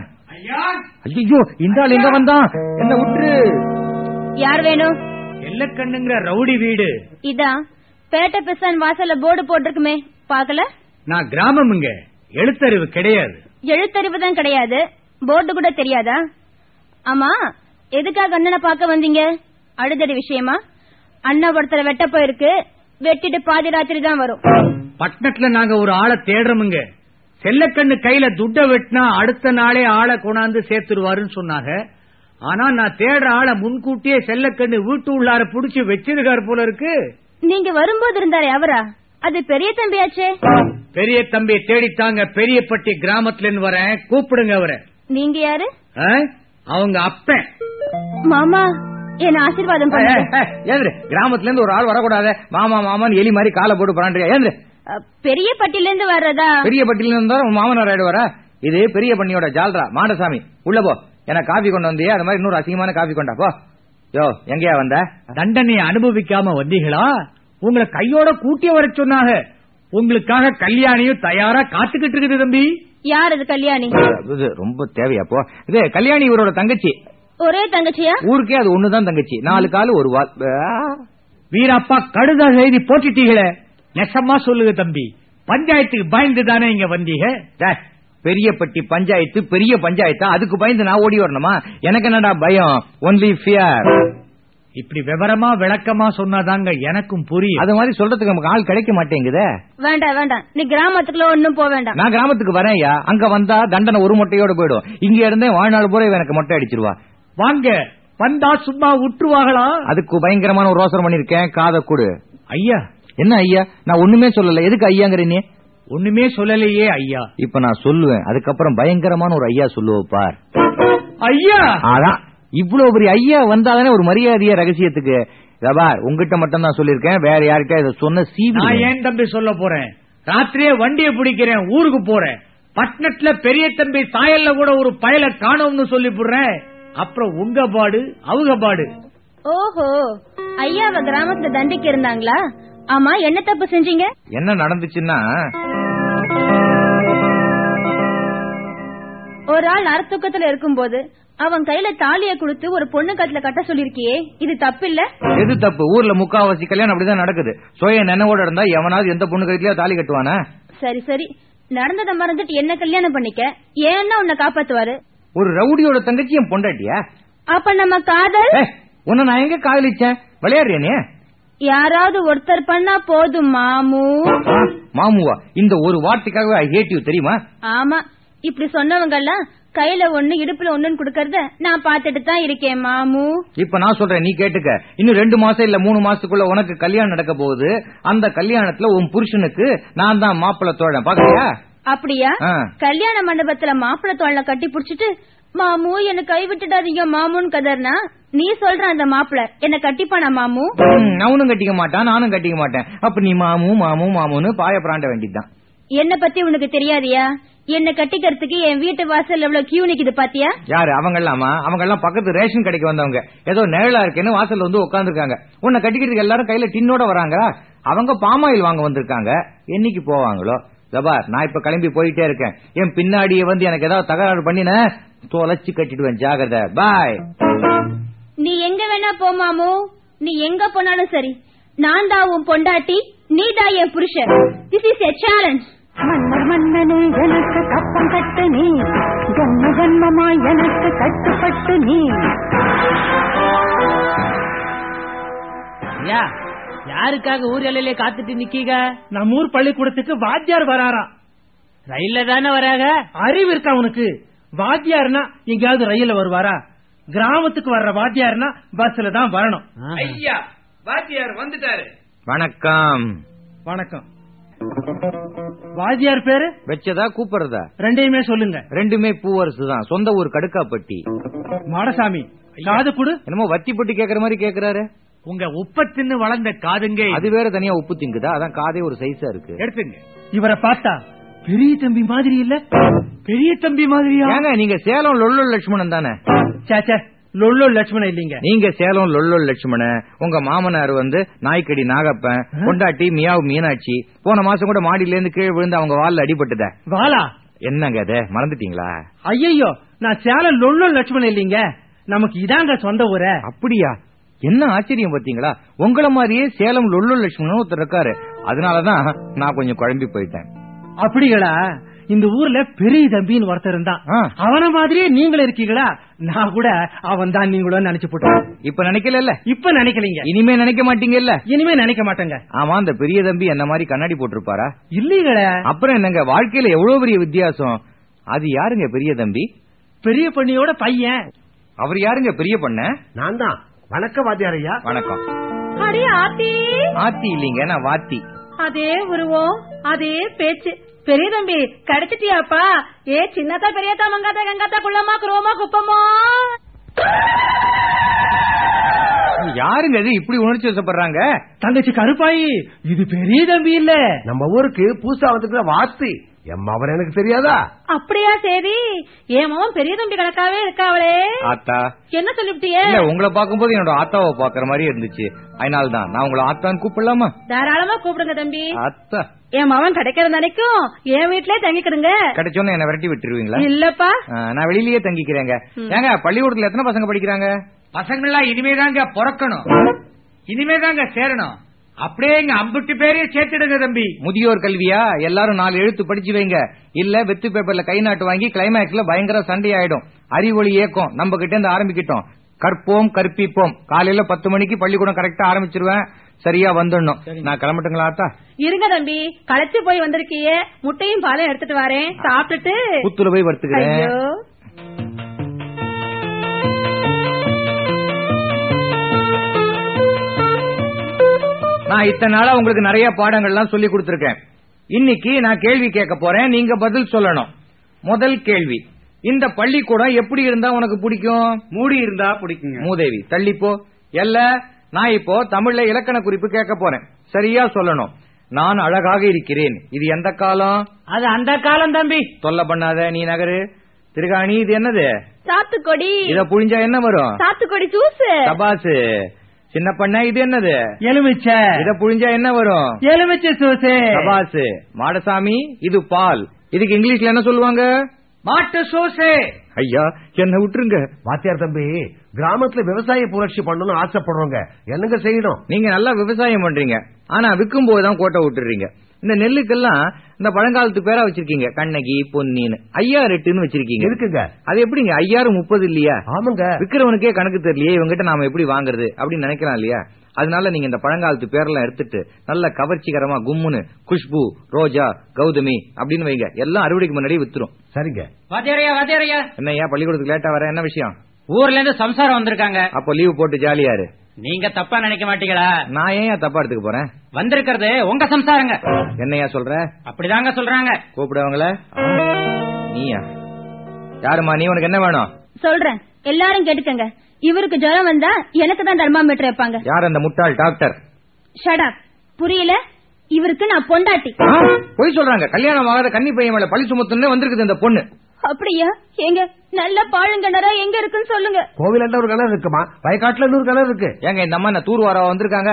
ஐயோ, இந்த ஆள் எங்க வந்தான்? என்ன விட்டுரு. யார் வேணும்? எல்லக்கண்ணுங்கிற ரவுடி வீடு இதான். பேட்டை பிசான் வாசல்ல போர்டு போட்டிருக்குமே, பாக்கல? நான் கிராமம்ங்க, எழுத்தறிவு கிடையாது. எழுத்தறிவு தான் கிடையாது, போர்டு கூட தெரியாதா? ஆமா, எதுக்காக அண்ணனை பார்க்க வந்தீங்க? அழுதடி விஷயமா? அண்ணா ஒருத்தர வெட்ட போயிருக்கு, வெட்டிட்டு பாதி ராத்திரி தான் வரும். பட்டணத்துல நாங்க ஒரு ஆளை தேடுறோமுங்க. செல்லக்கண்ணு கையில துட்ட வெட்டினா அடுத்த நாளே ஆளை கொண்டாந்து சேர்த்துருவாருன்னு சொன்னாங்க. ஆனா நான் தேடுற ஆளை முன்கூட்டியே செல்லக்கண்ணு வீட்டு உள்ளார புடிச்சு வச்சிருக்காரு போல இருக்கு. நீங்க வரும்போது இருந்தாரே அவரா? அது பெரிய தம்பியாச்சே. பெரிய தம்பியை தேடித்தாங்க பெரியப்பட்டி கிராமத்துல இருந்து வரேன், கூப்பிடுங்க அவரை. நீங்க யாரு? அவங்க அப்பன். மாமா என்ன ஆசீர்வாதம் பண்ணுங்க. கிராமத்துல இருந்து ஒரு ஆள் வரக்கூடாது. மாமா மாமான்னு எலி மாதிரி காலை போட்டு போறான். பெரிய பட்டியில இருந்து வர்றதா? பெரிய பட்டியில இருந்தா மாமனார் ஆயிடுவாரா? இது பெரிய பண்ணியோட ஜால்ரா. மாடசாமி உள்ள போ. எனக்கு காபி கொண்டு வந்தியே, அது மாதிரி இன்னொரு அசிங்கமான காபி கொண்டா போ. யோ, எங்கயா வந்த? தண்டனையை அனுபவிக்காம வந்தீங்களா? உங்களை கையோட கூட்டிய வர சொன்னாங்க. உங்களுக்காக கல்யாணியும் தயாரா காத்துக்கிட்டு இருக்குது தம்பி. யார் அது கல்யாணி? ரொம்ப தேவையா? போ. இது கல்யாணி இவரோட தங்கச்சி. ஒரே தங்கச்சியா? ஊருக்கே அது ஒண்ணுதான் தங்கச்சி. 4 காலு ஒரு வால். வீரப்பா, கடுதா செய்தி போட்டுட்டீங்களே. நெசமா சொல்லுங்க தம்பி, பஞ்சாயத்துக்கு பயந்து தானே இங்க வந்தீங்க? பெரியப்பட்டி பஞ்சாயத்து பெரிய பஞ்சாயத்தா? அதுக்கு பயந்து நான் ஓடி வரணுமா? எனக்கு என்னடா பயம்? Only fear. இப்படி விவரமா விளக்கமா சொன்னாதாங்க எனக்கும் புரியும். அது மாதிரி சொல்றதுக்கு நமக்கு ஆள் கிடைக்க மாட்டேங்குதே. வேண்டாம் வேண்டாம், நீ கிராமத்துக்குள்ள ஒன்னும் போக வேண்டாம். நான் கிராமத்துக்கு வரேன்யா. அங்க வந்தா தண்டனை ஒரு மொட்டையோட போயிடும். இங்க இருந்தே வாழ்நாள் பூரா எனக்கு மொட்டை அடிச்சிருவா. வாங்க, வந்தா சும்மா விட்டுருவாங்களா? அதுக்கு பயங்கரமான ஒரு ரோசனை பண்ணிருக்கேன். காதை கொடு. ஐயா. என்ன ஐயா? நான் ஒண்ணுமே சொல்லல. எதுக்கு ஐயாங்கிற நீ? ஒண்ணுமே சொல்லலையே ஐயா. இப்ப நான் சொல்லுவேன், அதுக்கப்புறம் பயங்கரமான ஒரு ஐயா சொல்லுவோம் பார். ஐயா. அதான் இவ்வளவு பெரிய ஐயா வந்தாதானே ஒரு மரியாதைய ரகசியத்துக்கு. உங்ககிட்ட மட்டும் தான் சொல்லிருக்கேன், வேற யார்கிட்ட இதை சொன்ன சீவி. நான் ஏன் தம்பி சொல்ல போறேன்? ராத்திரியே வண்டியை பிடிக்கிறேன், ஊருக்கு போறேன். பட்டணத்துல பெரிய தம்பி சாயல்ல கூட ஒரு பயல காணோம்னு சொல்லி போடுறேன். அப்புறம் உங்க பாடு அவங்க பாடு. ஓஹோ, ஐயாவ கிராமத்துல தண்டிக்க இருந்தாங்களா? ஆமா, என்ன தப்பு செஞ்சீங்க? என்ன நடந்துச்சுன்னா, ஒரு ஆள் நரத்தூக்கத்துல இருக்கும்போது அவன் கையில தாலிய கொடுத்து ஒரு பொண்ணு கட்டுல கட்ட சொல்லிருக்கியே, இது தப்பு இல்ல? எது தப்பு? ஊர்ல முக்காவாசி கல்யாணம் அப்படிதான் நடக்குது. சுய நினைவோட இருந்தா எவனாவது எந்த பொண்ணு கழுத்துலயா தாலி கட்டுவானா? சரி சரி, நடந்ததை மறந்துட்டு என்ன கல்யாணம் பண்ணிக்க. ஏன்னா உன்னை காப்பாத்துவாரு. ஒரு ரவுடியோட தங்கச்சி என் பொண்டாட்டியா? அப்ப நம்ம காதல்? உன்னை நான் எங்க காதலிச்சேன்? விளையாடுறேனே. யாராவது ஒருத்தர் பண்ணா போதும் மாமு. மாமுவா? இந்த ஒரு வார்த்தைக்காக ஐ ஹேட் யூ தெரியுமா? ஆமா, இப்படி சொன்னவங்க எல்லாம் கையில ஒண்ணு இடுப்புல ஒண்ணுன்னு குடுக்கறத நான் பாத்துட்டு தான் இருக்கேன் மாமு. இப்ப நான் சொல்றேன், நீ கேட்டுக்க. இன்னும் 2 மாசம் இல்ல 3 மாசத்துக்குள்ள உனக்கு கல்யாணம் நடக்க போகுது. அந்த கல்யாணத்துல உன் புருஷனுக்கு நான் தான் மாப்பிள்ளை தோழன். பாக்கறியா? அப்படியா? கல்யாண மண்டபத்துல மாப்பிள்ளை தோழனை கட்டி புடிச்சிட்டு மாமு என்ன கை விட்டுடாதீங்க மாமுன்னு கதர்னா, நீ சொல்ற அந்த மாப்பிள்ள என்ன கட்டிப்பானா மாமு? அவனும் கட்டிக்க மாட்டான், நானும் கட்டிக்க மாட்டேன். அப்ப நீ மாமு மாமு மாமுன்னு பாய பிராண்ட வேண்டியதுதான். என்ன பத்தி உனக்கு தெரியாதியா? என்ன கட்டிக்கிறதுக்கு என் வீட்டு வாசல் எவ்வளவு கியூ நிக்குது பாத்தியா? யாரு அவங்க எல்லாமா? அவங்க எல்லாம் பக்கத்து ரேஷன் கடைக்கு வந்தவங்க. ஏதோ நிழலா இருக்கேன்னு வாசல்ல வந்து உட்காந்துருக்காங்க. உன்னை கட்டிக்கிறதுக்கு எல்லாரும் கையில டின்னோட வராங்க. அவங்க பாமாயில் வாங்க வந்திருக்காங்க. என்னைக்கு போவாங்களோ. ஜபார், நான் இப்ப கிளம்பி போயிட்டே இருக்கேன். என் பின்னாடியே வந்து எனக்கு ஏதாவது தகராறு பண்ணின தொலைச்சு கட்டிடுவேன். ஜாகிரதை. பாய். நீ எங்க வேணா போ மாமு. நீ எங்க போனாலும் சரி, நான் தான் உன் பொண்டாட்டி, நீ தான் என் புருஷன். This is a challenge. மன்னர் மன்னனே எனக்கு கப்பம் கட்டு நீ, ஜன்ம ஜன்மமா எனக்கு கட்டுப்பட்டு நீ. யாருக்காக ஊர் எல்லையிலே காத்துட்டு நிக்கீங்க? நம்ம ஊர் பள்ளிக்கூடத்துக்கு வாத்தியார் வராரா. ரயில்ல தானே வராங்க. அறிவு இருக்கா உனக்கு? வாத்தியார்னா எங்கயாவது ரயில்ல வருவாரா? கிராமத்துக்கு வர்ற வாத்தியார்னா பஸ்ல தான் வரணும். ஐயா, வாத்தியார் வந்துட்டாரு. வணக்கம். வணக்கம். வாத்தியார் பேரு வச்சதா கூப்பிடுறதா? ரெண்டையுமே சொல்லுங்க. ரெண்டுமே பூவரசு தான். சொந்த ஊர் கடுக்காப்பட்டி. மாடசாமி, காது குடு. என்னமோ வத்தி பொட்டி கேக்குற மாதிரி கேக்குறாரு. உங்க உப்பத்தின்னு வளர்ந்த காதுங்க. அது வேற தனியா உப்பு திங்குதா? அதான் காதே ஒரு சைஸா இருக்கு. எடுத்துங்க. இவரை பார்த்தா பெரிய தம்பி மாதிரி இல்ல? பெரிய தம்பி மாதிரியா? நீங்க சேலம் லொல்லோ லட்சுமணன் தானே? சாச்சா, லொல்லோ லட்சுமணன் இல்லீங்க. நீங்க சேலம் லொல்லோ லட்சுமணன். உங்க மாமனார் வந்து நாய்க்கடி நாகப்பன், கொண்டாட்டி மியாவு மீனாட்சி. போன மாசம் கூட மாடியில இருந்து கீழே விழுந்து அவங்க வால்ல அடிபட்டுத. வாலா? என்னங்க அது மறந்துட்டீங்களா? ஐயோ, நான் சேலம் லொல்லோ லட்சுமணன் இல்லீங்க. நமக்கு இதாங்க சொந்த ஊர. அப்படியா? என்ன ஆச்சரியம் பாத்தீங்களா? உங்கள மாதிரியே சேலம் லொல்லோ லட்சுமணன் ஒருத்தர் இருக்காரு. அதனாலதான் நான் கொஞ்சம் குழம்பி போயிட்டேன். அப்படிங்களா? இந்த ஊர்ல பெரிய தம்பின்னு ஒருத்தர் இருந்தான். அவன மாதிரியே நீங்களும் இருக்கீங்களா? நான் கூட அவன் தான் நீங்களும் நினைச்சு போட்டோம். இப்ப நினைக்கல? இப்ப நினைக்கலீங்க. இனிமே நினைக்க மாட்டீங்கல்ல? இனிமே நினைக்க மாட்டேங்க. ஆமா, அந்த பெரிய தம்பி என்ன மாதிரி கண்ணாடி போட்டிருப்பாரா? இல்லீங்களே. அப்புறம் என்னங்க, வாழ்க்கையில எவ்வளவு பெரிய வித்தியாசம். அது யாருங்க பெரிய தம்பி? பெரிய பண்ணியோட பையன். அவர் யாருங்க பெரிய பண்ண? நான் தான். வணக்கம் வாத்தியார் ஐயா. வணக்கம். அடி ஆத்தி. ஆத்தி இல்லீங்க, நான் வாத்தி. அதே உருவம், அதே பேச்சு. பெரிய தம்பி கிடைச்சிட்டியாப்பா? ஏ சின்னதா பெரியதா மங்காத்தா கங்காத்தா குள்ளமா குரோமா குப்பமா. யாருங்க இது இப்படி உணர்ச்சி வசப்படுறாங்க? தங்கச்சி கருப்பாயி, இது பெரிய தம்பி இல்ல, நம்ம ஊருக்கு புதுசா வந்துருக்கிற வாத்தி. அவர் எனக்கு தெரியாதா? அப்படியா? சரி, என் மகன் பெரிய தம்பி கணக்காவே இருக்காவளே. ஆத்தா என்ன சொல்லிவிட்டியே? உங்களை பாக்கும்போது என்னோட ஆத்தாவை பாக்குற மாதிரி இருந்துச்சு. அதனாலதான் நான் உங்களை ஆத்தான்னு கூப்பிடலாமா? தாராளமா கூப்பிடுங்க தம்பி. ஆத்தா, என் மகன் கிடைக்கிறது நினைக்கும் என் வீட்லயே தங்கிக்கிடுங்க. கிடைச்சோன்னு என்ன விரட்டி விட்டுருவீங்களா? இல்லப்பா, நான் வெளியிலேயே தங்கிக்கிறேங்க. ஏங்க, பள்ளிக்கூடத்துல எத்தனை பசங்க படிக்கிறாங்க? பசங்கள்லாம் இனிமேதாங்க பிறக்கணும், இனிமேதாங்க சேரணும். அப்படியே எங்க 50 பேரையும் சேர்த்துடுங்க தம்பி. முதியோர் கல்வியா? எல்லாரும் 4 எழுத்து படிச்சு வைங்க. இல்ல வெத்து பேப்பர்ல கை நாட்டு வாங்கி கிளைமேக்ஸ்ல பயங்கர சண்டை ஆயிடும். அறிவொளி இயக்கம் நம்ம கிட்ட இருந்து ஆரம்பிக்கிட்டோம். கற்போம் கற்பிப்போம். காலையில 10 மணிக்கு பள்ளிக்கூடம் கரெக்டா ஆரம்பிச்சிருவேன். சரியா வந்துடணும். நான் கிளம்பட்டுங்களா ஆத்தா? இருங்க தம்பி, களைச்சு போய் வந்திருக்கிய. முட்டையும் பாலையும் எடுத்துட்டு வரேன், சாப்பிட்டுட்டு புத்துல போய் வறுத்துக்கிறேன். நான் இத்தனை நாளா உங்களுக்கு நிறைய பாடங்கள்லாம் சொல்லி கொடுத்திருக்கேன். இன்னைக்கு நான் கேள்வி கேட்க போறேன், நீங்க பதில் சொல்லணும். முதல் கேள்வி, இந்த பள்ளிக்கூடம் எப்படி இருந்தா உனக்கு பிடிக்கும்? மூடி இருந்தா பிடிக்குங்க. மூதேவி தள்ளிப்போ. இல்ல, நான் இப்போ தமிழ்ல இலக்கண குறிப்பு கேட்க போறேன், சரியா சொல்லணும். நான் அழகாக இருக்கிறேன், இது எந்த காலம்? அது அந்த காலம் தம்பி. தொல்லை பண்ணாத, நீ நகரு. திருகாணி, இது என்னது? சாத்துக்கொடி. இத புழிஞ்சா என்ன வரும்? சாத்துக்கொடி ஜூஸ். தபாசு. சின்ன பண்ண, இது என்னது? எலுமிச்சை. இத புழிஞ்சா என்ன வரும்? எலுமிச்சை ஜூஸ். தபாசு. மாடசாமி, இது பால். இதுக்கு இங்கிலீஷ்ல என்ன சொல்லுவாங்க? மாட்டு சோசே. ஐயா, என்ன விட்டுருங்க. வாத்தியார் தம்பி, கிராமத்துல விவசாய புரட்சி பண்ணணும்னு ஆசைப்படுறோங்க, என்னங்க செய்யணும்? நீங்க நல்லா விவசாயம் பண்றீங்க, ஆனா விற்கும் போதுதான் கோட்டை விட்டுறீங்க. இந்த நெல்லுக்கெல்லாம் இந்த பழங்காலத்து பேரா வச்சிருக்கீங்க, கண்ணகி பொன்னின்னு. 5008 வச்சிருக்கீங்க. இருக்குங்க. அது எப்படிங்க 5030 இல்லையா? ஆமாங்க. விக்கிறவனுக்கே கணக்கு தெரியலையே, இவங்கிட்ட நாம எப்படி வாங்குறது அப்படின்னு நினைக்கலாம் இல்லையா? அதனால நீங்க இந்த பழங்காலத்து பேரெல்லாம் எடுத்துட்டு நல்ல கவர்ச்சிகரமா கும்முன்னு குஷ்பு, ரோஜா, கௌதமி அப்படின்னு வைங்க. எல்லாம் அறுவடைக்கு முன்னாடி வித்துரும். சரிங்க. வாத்தியாரையா என்னையா பள்ளிக்கூடத்துக்கு லேட்டா வர, என்ன விஷயம்? ஊர்ல இருந்து சம்சாரம் வந்திருக்காங்க. அப்போ லீவு போட்டு ஜாலியாரு. நீங்க தப்பா நினைக்க மாட்டீங்களா? நான் ஏன் தப்பா எடுத்துக்க போறேன்? வந்திருக்கிறது உங்க சம்சாரங்க. என்னையா சொல்ற? அப்படிதாங்க சொல்றாங்க. கூப்பிடுவாங்கள? நீயா? யாருமா நீ? உனக்கு என்ன வேணும்? சொல்றேன், எல்லாரும் கேட்டுக்கங்க. இவருக்கு ஜுரம் வந்தா எனக்கு தான் தெர்மாமீட்டர் வைப்பாங்க. யார் அந்த முட்டாள் டாக்டர்? Shut up. புரியல? இவருக்கு நான் பொண்டாட்டி. போய் சொல்றாங்க. கல்யாணம் ஆகாத கன்னி பையன் மேல பழி சுமத்துன்னு வந்திருக்குது இந்த பொண்ணு. அப்படியா? எங்க நல்ல பாழுங்கிணறா எங்க இருக்குன்னு சொல்லுங்க. கோவிலாண்ட ஒரு கிணறு இருக்குமா? வயக்காட்டுல இன்னொரு கிணறு இருக்கு. ஏங்க, இந்த அம்மா என்ன தூர் வாரா வந்திருக்காங்க?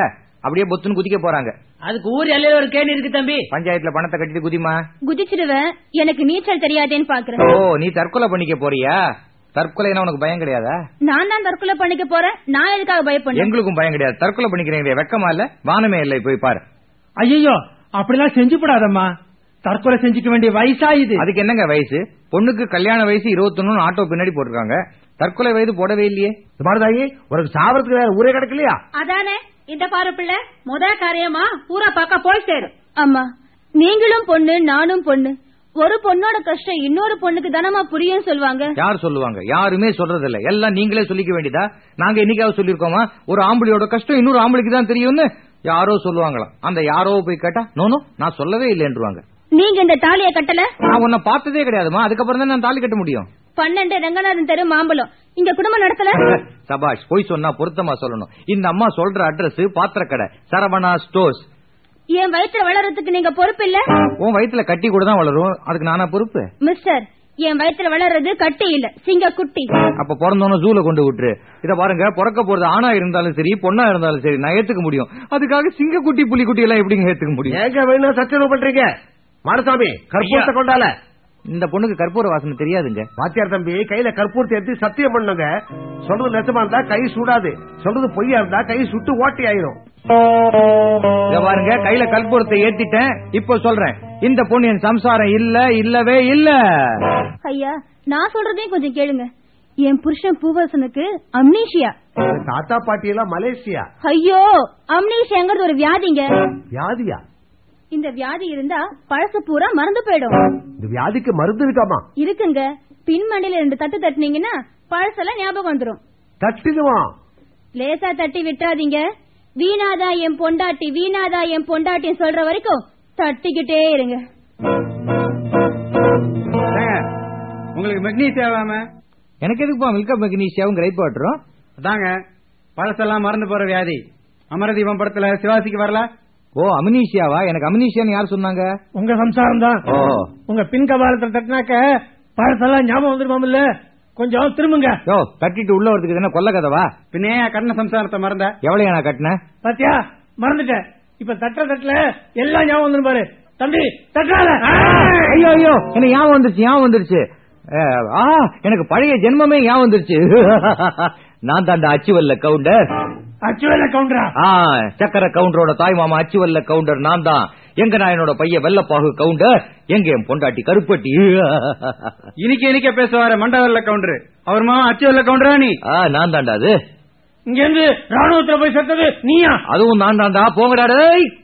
அப்படியே பொத்துன்னு குதிக்க போறாங்க. அதுக்கு ஊர் எல்லையில ஒரு கேணி இருக்கு தம்பி. பஞ்சாயத்துல பணத்தை கட்டிட்டு குதிமா. குதிச்சிடுவேன், எனக்கு நீச்சல் தெரியாதேன்னு பாக்குறேன். ஓ, நீ தற்கொலை பண்ணிக்க போறியா? தற்கொலைனா உனக்கு பயம் கிடையாதா? நான் தான் தற்கொலை பண்ணிக்க போறேன், நான் எதுக்காக பயப்பட? எங்களுக்கும் பயம் கிடையாது. தற்கொலை பண்ணிக்கிறீங்க, வெக்கமா இல்ல? வானமே இல்லை, போய் பாரு. ஐயோ, அப்படிலாம் செஞ்சு போடாதம்மா, தற்கொலை செஞ்சுக்க வேண்டிய வயசா இது? அதுக்கு என்னங்க வயசு? பொண்ணுக்கு கல்யாண வயசு 21 ஆட்டோ பின்னாடி போட்டிருக்காங்க. தற்கொலை வயது போடவே இல்லையே. மாரதாயி, உனக்கு சாவறதுக்கு வேற ஊரே கிடக்கலையா? அதானே இந்த பாரு பிள்ளை, முத காரியமா ஊரை பார்க்க போய் சேரும். அம்மா, நீங்களும் பொண்ணு, நானும் பொண்ணு. ஒரு பொண்ணோட கஷ்டம் இன்னொரு பொண்ணுக்கு தானமா புரியும் சொல்லுவாங்க. யார் சொல்லுவாங்க? யாருமே சொல்றது இல்ல. எல்லாம் நீங்களே சொல்லிக்க வேண்டியதா? நாங்க என்னைக்காவது சொல்லிருக்கோமா ஒரு ஆம்பளையோட கஷ்டம் இன்னொரு ஆம்பளைக்கு தான் தெரியும்னு? யாரோ சொல்லுவாங்களாம். அந்த யாரோ போய் கேட்டா நோனோ நான் சொல்லவே இல்லைன்றுவாங்க. நீங்க இந்த தாலிய கட்டல? நான் உன்னை பார்த்ததே கிடையாதுமா, அதுக்கப்புறம் தான் நான் தாலி கட்ட முடியும். 12 ரங்கநாதன் தெரு மாம்பழம். இங்க குடும்பம் நடத்தல? சபாஷ், போய் சொன்னா பொருத்தமா சொல்லணும். இந்த அம்மா சொல்ற அட்ரஸ் பாத்திரக்கடை, சரவணா ஸ்டோர்ஸ். என் வயித்துல வளர்றதுக்கு நீங்க பொறுப்பு இல்ல? உன் வயித்துல கட்டி கூட தான் வளரும், அதுக்கு நானா பொறுப்பு? மிஸ்டர், என் வயித்துல வளர்றது கட்டி இல்ல, சிங்க குட்டி. அப்ப பிறந்தோன்னு ஜூல கொண்டு விட்டுரு. இத பாருங்க, பிறக்க போறது ஆணா இருந்தாலும் சரி பொண்ணா இருந்தாலும் சரி நான் ஏத்துக்க முடியும். அதுக்காக சிங்க குட்டி புலி குட்டி எல்லாம் எப்படிங்க ஏத்துக்க முடியும்? ஏங்க வேணும் சத்தியம் பண்றீங்க? மாரசாமி, கற்பூரத்தை கொண்டால. இந்த பொண்ணுக்கு கற்பூர வாசனை தெரியாதுங்க. பாத்தியார் தம்பி, கையில கற்பூரத்தை எடுத்து சத்தியம் பண்ணுங்க. சொல்றது நெசமா இருந்தா கை சுடாது, சொல்றது பொய்யா இருந்தா கை சுட்டு ஓட்டி ஆயிரும். பாருங்க, கையில கற்பூரத்தை ஏத்திட்டேன். இப்ப சொல்றேன், இந்த பொண்ணு என் சம்சாரம் இல்ல, இல்லவே இல்ல. ஐயா, நான் சொல்றதையும் கொஞ்சம் கேளுங்க. என் புருஷன் பூவசனுக்கு அம்னீஷியா. தாத்தா பாட்டி எல்லாம் மலேசியா. ஐயோ, அம்னீஷியாங்கிறது ஒரு வியாதிங்க. வியாதியா? இந்த வியாதி இருந்தா பழசு பூரா மறந்து போயிடும். இந்த வியாதிக்கு மருந்து இருக்காமா? இருக்குங்க. பின்மண்டில 2 தட்டு தட்டினீங்கன்னா பழசெல்லாம் ஞாபகம் வந்துடும். தட்டிடுவா? லேசா தட்டி விட்டுறாதீங்க. வீணாதா என் பொண்டாட்டி, வீணாதா என் பொண்டாட்டின்னு சொல்ற வரைக்கும் தட்டிக்கிட்டே இருங்க. உங்களுக்கு மெக்னீசியா வேணாம? எனக்கு எதுக்குப்பா மில்கா மெக்னீசியாவும் கிரைப் வாட்டரும்? அதாங்க பழசெல்லாம் மறந்து போற வியாதி. அமரதீபம் படத்துல சிவாசிக்கு வரல? ஓ, அம்னீசியாவா? எனக்கு அம்னீசியான்னு யார் சொன்னாங்க? உங்க சம்சாரம் தான். உங்க பின் கபாலத்தில் தட்டினாக்க பழசெல்லாம் ஞாபகம் வந்துருமாமில்ல? கொஞ்சம் திரும்புங்க. யோ, கட்டிட்டு உள்ள வரதுக்கு என்ன கொல்ல கதவா? பின்னே கட்டின சம்சாரத்தை மறந்த? எவ்வளவு நான் கட்டினேன் பாத்தியா? மறந்துட்டேன். இப்ப தட்டுல எல்லாம் ஞாபகம் வந்துரும் பாரு. தம்பி தட்டால. ஐயோ ஐயோ, எனக்கு ஞாபகம் வந்துருச்சு, ஞாபகம் வந்துருச்சு. எனக்கு பழைய ஜென்மமே ஞாபகம் வந்துருச்சு. நான் தான் அச்சுவல்ல கவுண்டர். அச்சுவல்ல கவுண்டரா? சக்கர கவுண்டரோட தாய் மாமா அச்சுவல்ல கவுண்டர் நான் தான். எங்க நாயனோட பையன் வெள்ளப்பாகு கவுண்டர், எங்க என் பொண்டாட்டி கருப்பட்டி. இனிக்க பேசுவாரு மண்டவல்ல கவுண்டர். அவர் மாமா அச்சுவல்ல கவுண்டரா? நீ? நான் தாண்டா. அது இங்க இருந்து ராணுவத்துல போய் சேர்த்தது நீயா? அதுவும் நான் தாண்டா. போங்கடா.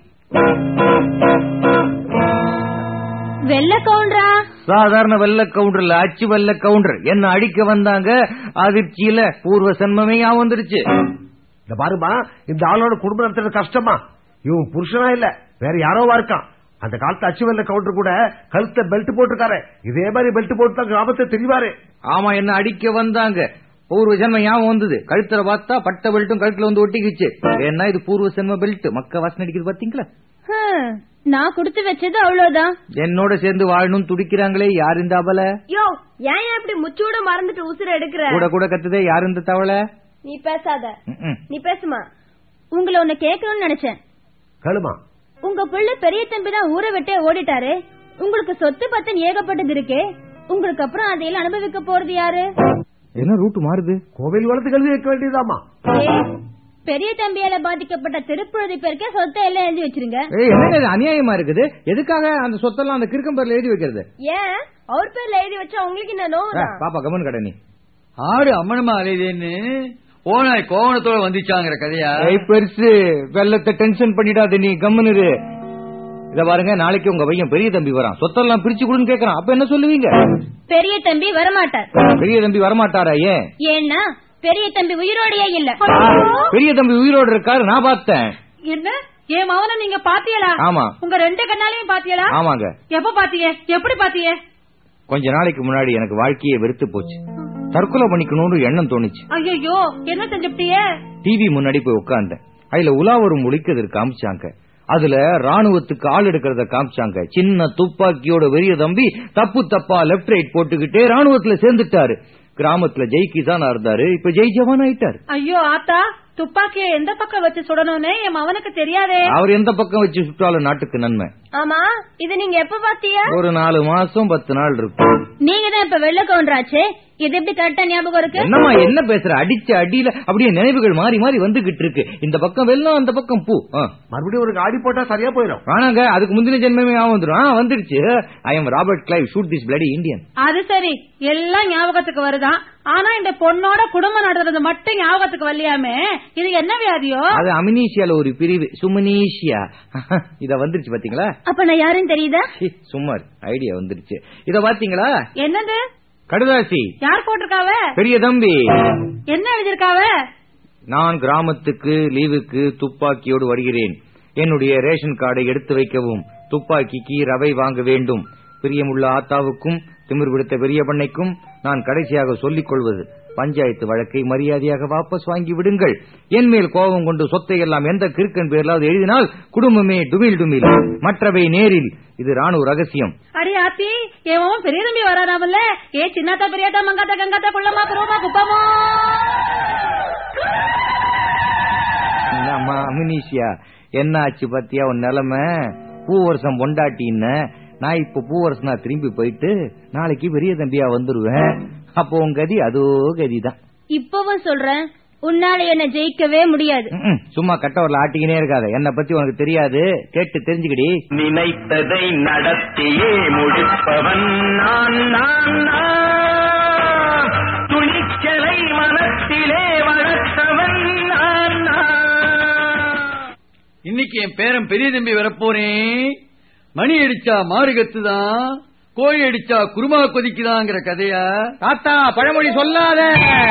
வெள்ள கவுண்டரா? சாதாரண வெள்ள கவுண்டர் இல்ல, அச்சு வெள்ள கவுண்டர். என்ன அடிக்க வந்தாங்க, அதிர்ச்சியில பூர்வ சன்மமே வந்துருச்சு. இந்த பாருமா, இந்த ஆளோட குடும்பம் நடத்துறது கஷ்டமா? இவன் புருஷனா இல்ல, வேற யாரோவா இருக்கான். அந்த காலத்து அச்சுவல்ல கவுண்டர் கூட கழுத்த பெல்ட் போட்டுருக்காரு. இதே மாதிரி பெல்ட் போட்டு தான் கிராமத்தை தெரிவாரு. ஆமா, என்ன அடிக்க வந்தாங்க. பூர்வ ஜென்ம ஞாபகம் வந்தது. கழுத்துல பார்த்தா பட்ட பெல்ட்டும் கழுத்துல வந்து ஒட்டிக்கிச்சு. ஏன்னா இது பூர்வ ஜென்ம பெல்ட். மக்க வாசனை அடிக்கிறது பாத்தீங்களா? நான் கொடுத்து வச்சது அவ்வளவுதான். என்னோட சேர்ந்து வாழணும் துடிக்கிறாங்களே, யார் இந்த அவல? யோ, ஏன் இப்படி முச்சூட மறந்துட்டு உசுர எடுக்கிற? கூட கூட கத்துதே, யார் இந்த தவளை? நீ பேசாத. நீ பேசுமா. உங்களை ஒண்ணு கேட்கணும்னு நினைச்சேன். கேளுமா. உங்க பிள்ளை பெரிய தம்பி தான் ஊரை விட்டே ஓடிட்டாரு. உங்களுக்கு சொத்து பத்தன் ஏகப்பட்டது இருக்கே, உங்களுக்கு அப்புறம் அதையெல்லாம் அனுபவிக்க போறது யாரு? என்ன ரூட் மாறுது? கோவில் வளர்த்து கல்வி வைக்க வேண்டியதாமா. பெரிய தம்பியால பாதிக்கப்பட்ட திருப்புழுதி பேருக்கே சொத்தை எல்லாம் எழுதி வச்சிருங்க. என்ன அநியாயமா இருக்குது? எதுக்காக அந்த சொத்தெல்லாம் அந்த கிறுக்கம் பேர்ல எழுதி வைக்கிறது? ஏன் அவர் பேர்ல எழுதி வச்சா உங்களுக்கு என்ன நோவு? பாப்பா கமன் கடை. நீ ஆடு அம்மனமா அலையுதேன்னு ஓனாய் கோவணத்தோட வந்துச்சாங்கிற கதையா? பெருசு வெள்ளத்தை டென்ஷன் பண்ணிடாத, நீ கம்முனு. இத பாருங்க, நாளைக்கு உங்க பையன் பெரிய தம்பி வரான், சொத்தெல்லாம் பிரிச்சு கொடுன்னு கேக்குறான். அப்ப என்ன சொல்லுவீங்க? பெரிய தம்பி வரமாட்டார். பெரிய தம்பி வரமாட்டாரா? ஏன்? ஏன்னா பெரிய தம்பி உயிரோடையே இல்ல. பெரிய தம்பி உயிரோடு இருக்காரு, நான் பார்த்தேன். என்ன? என் மவனை நீங்க பாத்தீங்களா? ஆமா. உங்க 2 கண்ணாலையும் பாத்தீங்களா? ஆமாங்க. எப்ப பாத்தீங்க? எப்படி பாத்தீங்க? கொஞ்ச நாளைக்கு முன்னாடி எனக்கு வாழ்க்கையே வெறுத்து போச்சு. தற்கொலை பண்ணிக்கணும்னு எண்ணம் தோணுச்சு. ஐயோ, என்ன செஞ்சுட்டியே? டிவி முன்னாடி போய் உட்கார்ந்தேன். அதுல உலாவரும் ஒழிக்கிறது காமிச்சாங்க. அதுல ராணுவத்துக்கு ஆள் எடுக்கிறத காமிச்சாங்க. சின்ன துப்பாக்கியோட பெரிய தம்பி தப்பு தப்பா லெப்ட் ரைட் போட்டுக்கிட்டே ராணுவத்துல சேர்ந்துட்டாரு. கிராமத்துல ஜெய் கிசானா இருந்தாரு, இப்ப ஜெய் ஜவான் ஆயிட்டாரு. ஐயோ ஆத்தா, துப்பாக்கிய எந்த பக்கம் வச்சு சுடணும்னு என் மவனுக்கு தெரியாதே. அவர் எந்த பக்கம் வச்சு சுட்டாலும் நாட்டுக்கு நன்மை. ஆமா, இது நீங்க எப்ப பாத்தியா? ஒரு 4 மாசம் 10 நாள் இருக்கும். நீங்க தான் இப்ப வெள்ள கவுண்டராச்சே, இது எப்படி கரெக்டா ஞாபகம் இருக்கு? என்னம்மா என்ன பேசுற? அடிச்ச அடியில அப்படியே நினைவுகள் மாறி மாறி வந்துகிட்டு இருக்கு. இந்த பக்கம் வெள்ளம், அந்த பக்கம் பூ. மறுபடியும் ஒரு ஆடி போட்டா சரியா போயிடும். ஆனாங்க அதுக்கு முந்தின ஜென்மமே வந்துடும். வந்துருச்சு. I am Robert Clive, shoot this bloody Indian. அது சரி, எல்லாம் ஞாபகத்துக்கு வருதான். ஆனா இந்த பொண்ணோட குடும்பம் நடத்துறது மட்டும் ஞாபகத்துக்கு வரலையாமே, இது என்ன வியாதியோ? அது அமினீஷியால ஒரு பிரிவு, சுமனீஷியா. இத வந்துருச்சு பாத்தீங்களா? அப்ப நான் யாருன்னு தெரியுதா? சுமார் ஐடியா வந்துருச்சு. இத பாத்தீங்களா? என்னது கடுதாசி? யார் போட்டிருக்காவ? பெரிய தம்பி. என்ன எழுதிருக்காவ? நான் கிராமத்துக்கு லீவுக்கு துப்பாக்கியோடு வருகிறேன். என்னுடைய ரேஷன் கார்டை எடுத்து வைக்கவும். துப்பாக்கிக்கு ரவை வாங்க வேண்டும். பிரியமுள்ள ஆத்தாவுக்கும் திமிர் பிடித்த பெரிய பண்ணைக்கும் நான் கடைசியாக சொல்லிக் கொள்வது, பஞ்சாயத்து வழக்கை மரியாதையாக வாபஸ் வாங்கி விடுங்கள். என் மேல் கோபம் கொண்டு சொத்தை எல்லாம் எந்த கிறுக்கன் பேர்லாவது எழுதினால் குடும்பமே டுமில் டுமில், மற்றவை நேரில். இது ராணுவ ரகசியம். அடி ஆத்தி, ஏன் பெரிய தம்பி வராதாமல்ல? ஏ சின்னாத்தா பெரியாத்தா மங்காத்தா கங்காத்தா குள்ளமா குருமா குப்பமா. அமினிஷியா, என்ன ஆச்சு பத்தியா உன் நிலைமை? பூவரசம் பொண்டாட்டின்னு நான் இப்ப பூவரசனா திரும்பி போயிட்டு நாளைக்கு பெரிய தம்பியா வந்துருவேன். அப்போ உன் கதி அதோ கதிதான். இப்பவும் சொல்றேன், உன்னால என்ன ஜெயிக்கவே முடியாது. சும்மா கட்டவரில் ஆட்டிக்கினே இருக்காத. என்ன பத்தி உனக்கு தெரியாது, கேட்டு தெரிஞ்சுக்கடி. நினைத்ததை நடத்தியே முடிப்பவன் நான், துணிச்சலை மனத்திலே வளர்த்தவன் நான். இன்னைக்கு என் பேரன் பெரிய தம்பி வரப்போறேன். மணி அடிச்சா மாறு கத்துதான், கோழி அடிச்சா குருமா கொதிக்குதாங்கிற கதையா? தாத்தா பழமொழி சொல்லாத.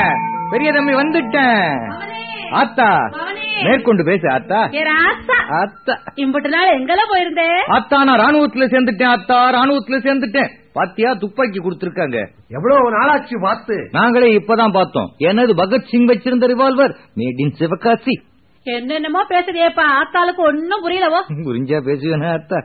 பெரிய தம்பி வந்துட்டேன். ஆத்தா மேற்கொண்டு பேசு. ஆத்தா ஆத்தா இம்பட்டு நாள் எங்கெல்லாம் போயிருந்தே? ஆத்தா நான் ராணுவத்துல சேர்ந்துட்டேன். ஆத்தா ராணுவத்துல சேர்ந்துட்டேன். பாத்தியா துப்பாக்கி கொடுத்திருக்காங்க. எவ்வளவு நாளாச்சு பார்த்து? நாங்களே இப்பதான் பார்த்தோம். என்னது பகத்சிங் வச்சிருந்த ரிவால்வர், மேட் இன் சிவகாசி. என்னென்னமோ பேசுறியப்பா, ஆத்தாளுக்கு ஒன்னும் புரியலவோ. புரிஞ்சா பேசுவேன். ஆத்தா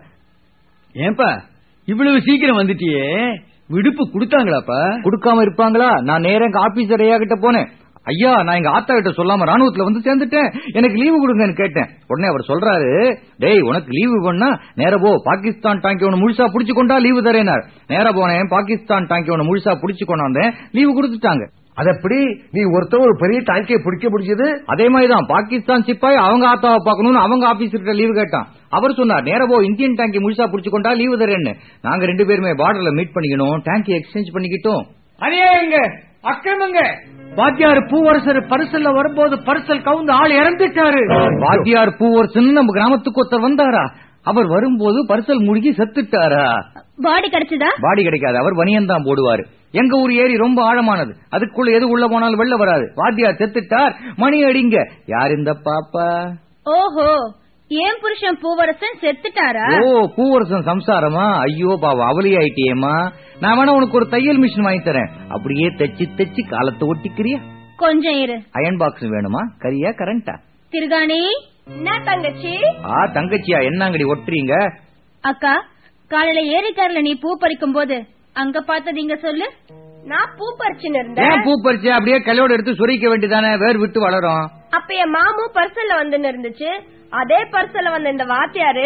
ஏன்பா இவ்வளவு சீக்கிரம் வந்துட்டியே? விடுப்பு கொடுத்தாங்களாப்பா? கொடுக்காம இருப்பாங்களா? நான் நேரம் எங்க ஆபீசர் ஐயா கிட்ட போனேன். ஐயா, நான் எங்க ஆத்தா கிட்ட சொல்லாம ராணுவத்துல வந்து சேர்ந்துட்டேன், எனக்கு லீவு கொடுங்கன்னு கேட்டேன். உடனே அவர் சொல்றாரு, டேய் உனக்கு லீவு வேணா நேர போ, பாகிஸ்தான் டாங்கி ஒன்னு முழுசா புடிச்சு கொண்டா லீவு தரேனார். நேர போனேன், பாகிஸ்தான் டாங்கி ஒன்னு முழுசா புடிச்சு கொண்டாந்தேன், லீவு கொடுத்துட்டாங்க. அது எப்படி நீ ஒருத்தர் ஒரு பெரிய டாங்கியை பிடிக்க முடிஞ்சது? அதே மாதிரிதான் பாகிஸ்தான் சிப்பாய் அவங்க ஆத்தாவை பாக்கணும்னு அவங்க ஆபீசர்கிட்ட லீவு கேட்டான். அவர் சொன்னார், நேரவோ இந்தியன் டாங்கி முழுசா புடிச்சு கொண்டா லீவு தரேன்னு. நாங்க 2 பேருமே பார்டர்ல மீட் பண்ணிக்கணும், டாங்கி எக்ஸ்சேஞ்ச் பண்ணிக்கிட்டோம். அநியாயங்க, அக்கிரமங்க. வாத்தியார் பூவரசர் பரிசல்ல வரும்போது பரிசல் கவுந்து ஆள் இறந்துட்டாரு. வாத்தியார் பூவரசன் நம்ம கிராமத்துக்கு ஒருத்தர் வந்தாரா? அவர் வரும்போது பரிசல் முழுகி செத்துட்டாரா? பாடி கிடைச்சதா? பாடி கிடைக்காது, அவர் பனியன் தான் போடுவாரு. எங்க ஊர் ஏரி ரொம்ப ஆழமானது, அதுக்குள்ள எது உள்ள போனாலும் வெள்ள வராது. வாத்தியார் செத்துட்டார், மணி அடிங்க. யார் இந்த பாப்பா? ஓஹோ, ஏன் புருஷன் பூவரசன் செத்துட்டாரா? ஓ, பூவரசன் சம்சாரமா? ஐயோ பாவா, அவளே ஆயிட்டியேமா. நான் வேணா உனக்கு ஒரு தையல் மிஷின் வாங்கி தரேன், அப்படியே தச்சு தச்சு காலத்தை ஒட்டிக்கிறியா? கொஞ்சம் இரு. அயன் பாக்ஸ் வேணுமா? கரியா கரண்டா? திருகாணி, என்ன தங்கச்சி? தங்கச்சியா, என்னங்கடி ஒட்டுறீங்க? அக்கா, காலையில ஏரிக்காரில நீ பூ பறிக்கும் போது அங்க பார்த்ததீங்க சொல்லு. நான் பூ பறிச்சுன்னு இருந்தேன். பூ பறிச்சு அப்படியே கையோட எடுத்து சொரிக்க வேண்டியதானே, வேர் விட்டு வளரும். அப்ப என் மாமு பர்சல்ல வந்துன்னு இருந்துச்சு. அதே பர்சல்ல வந்த இந்த வாத்தியாரு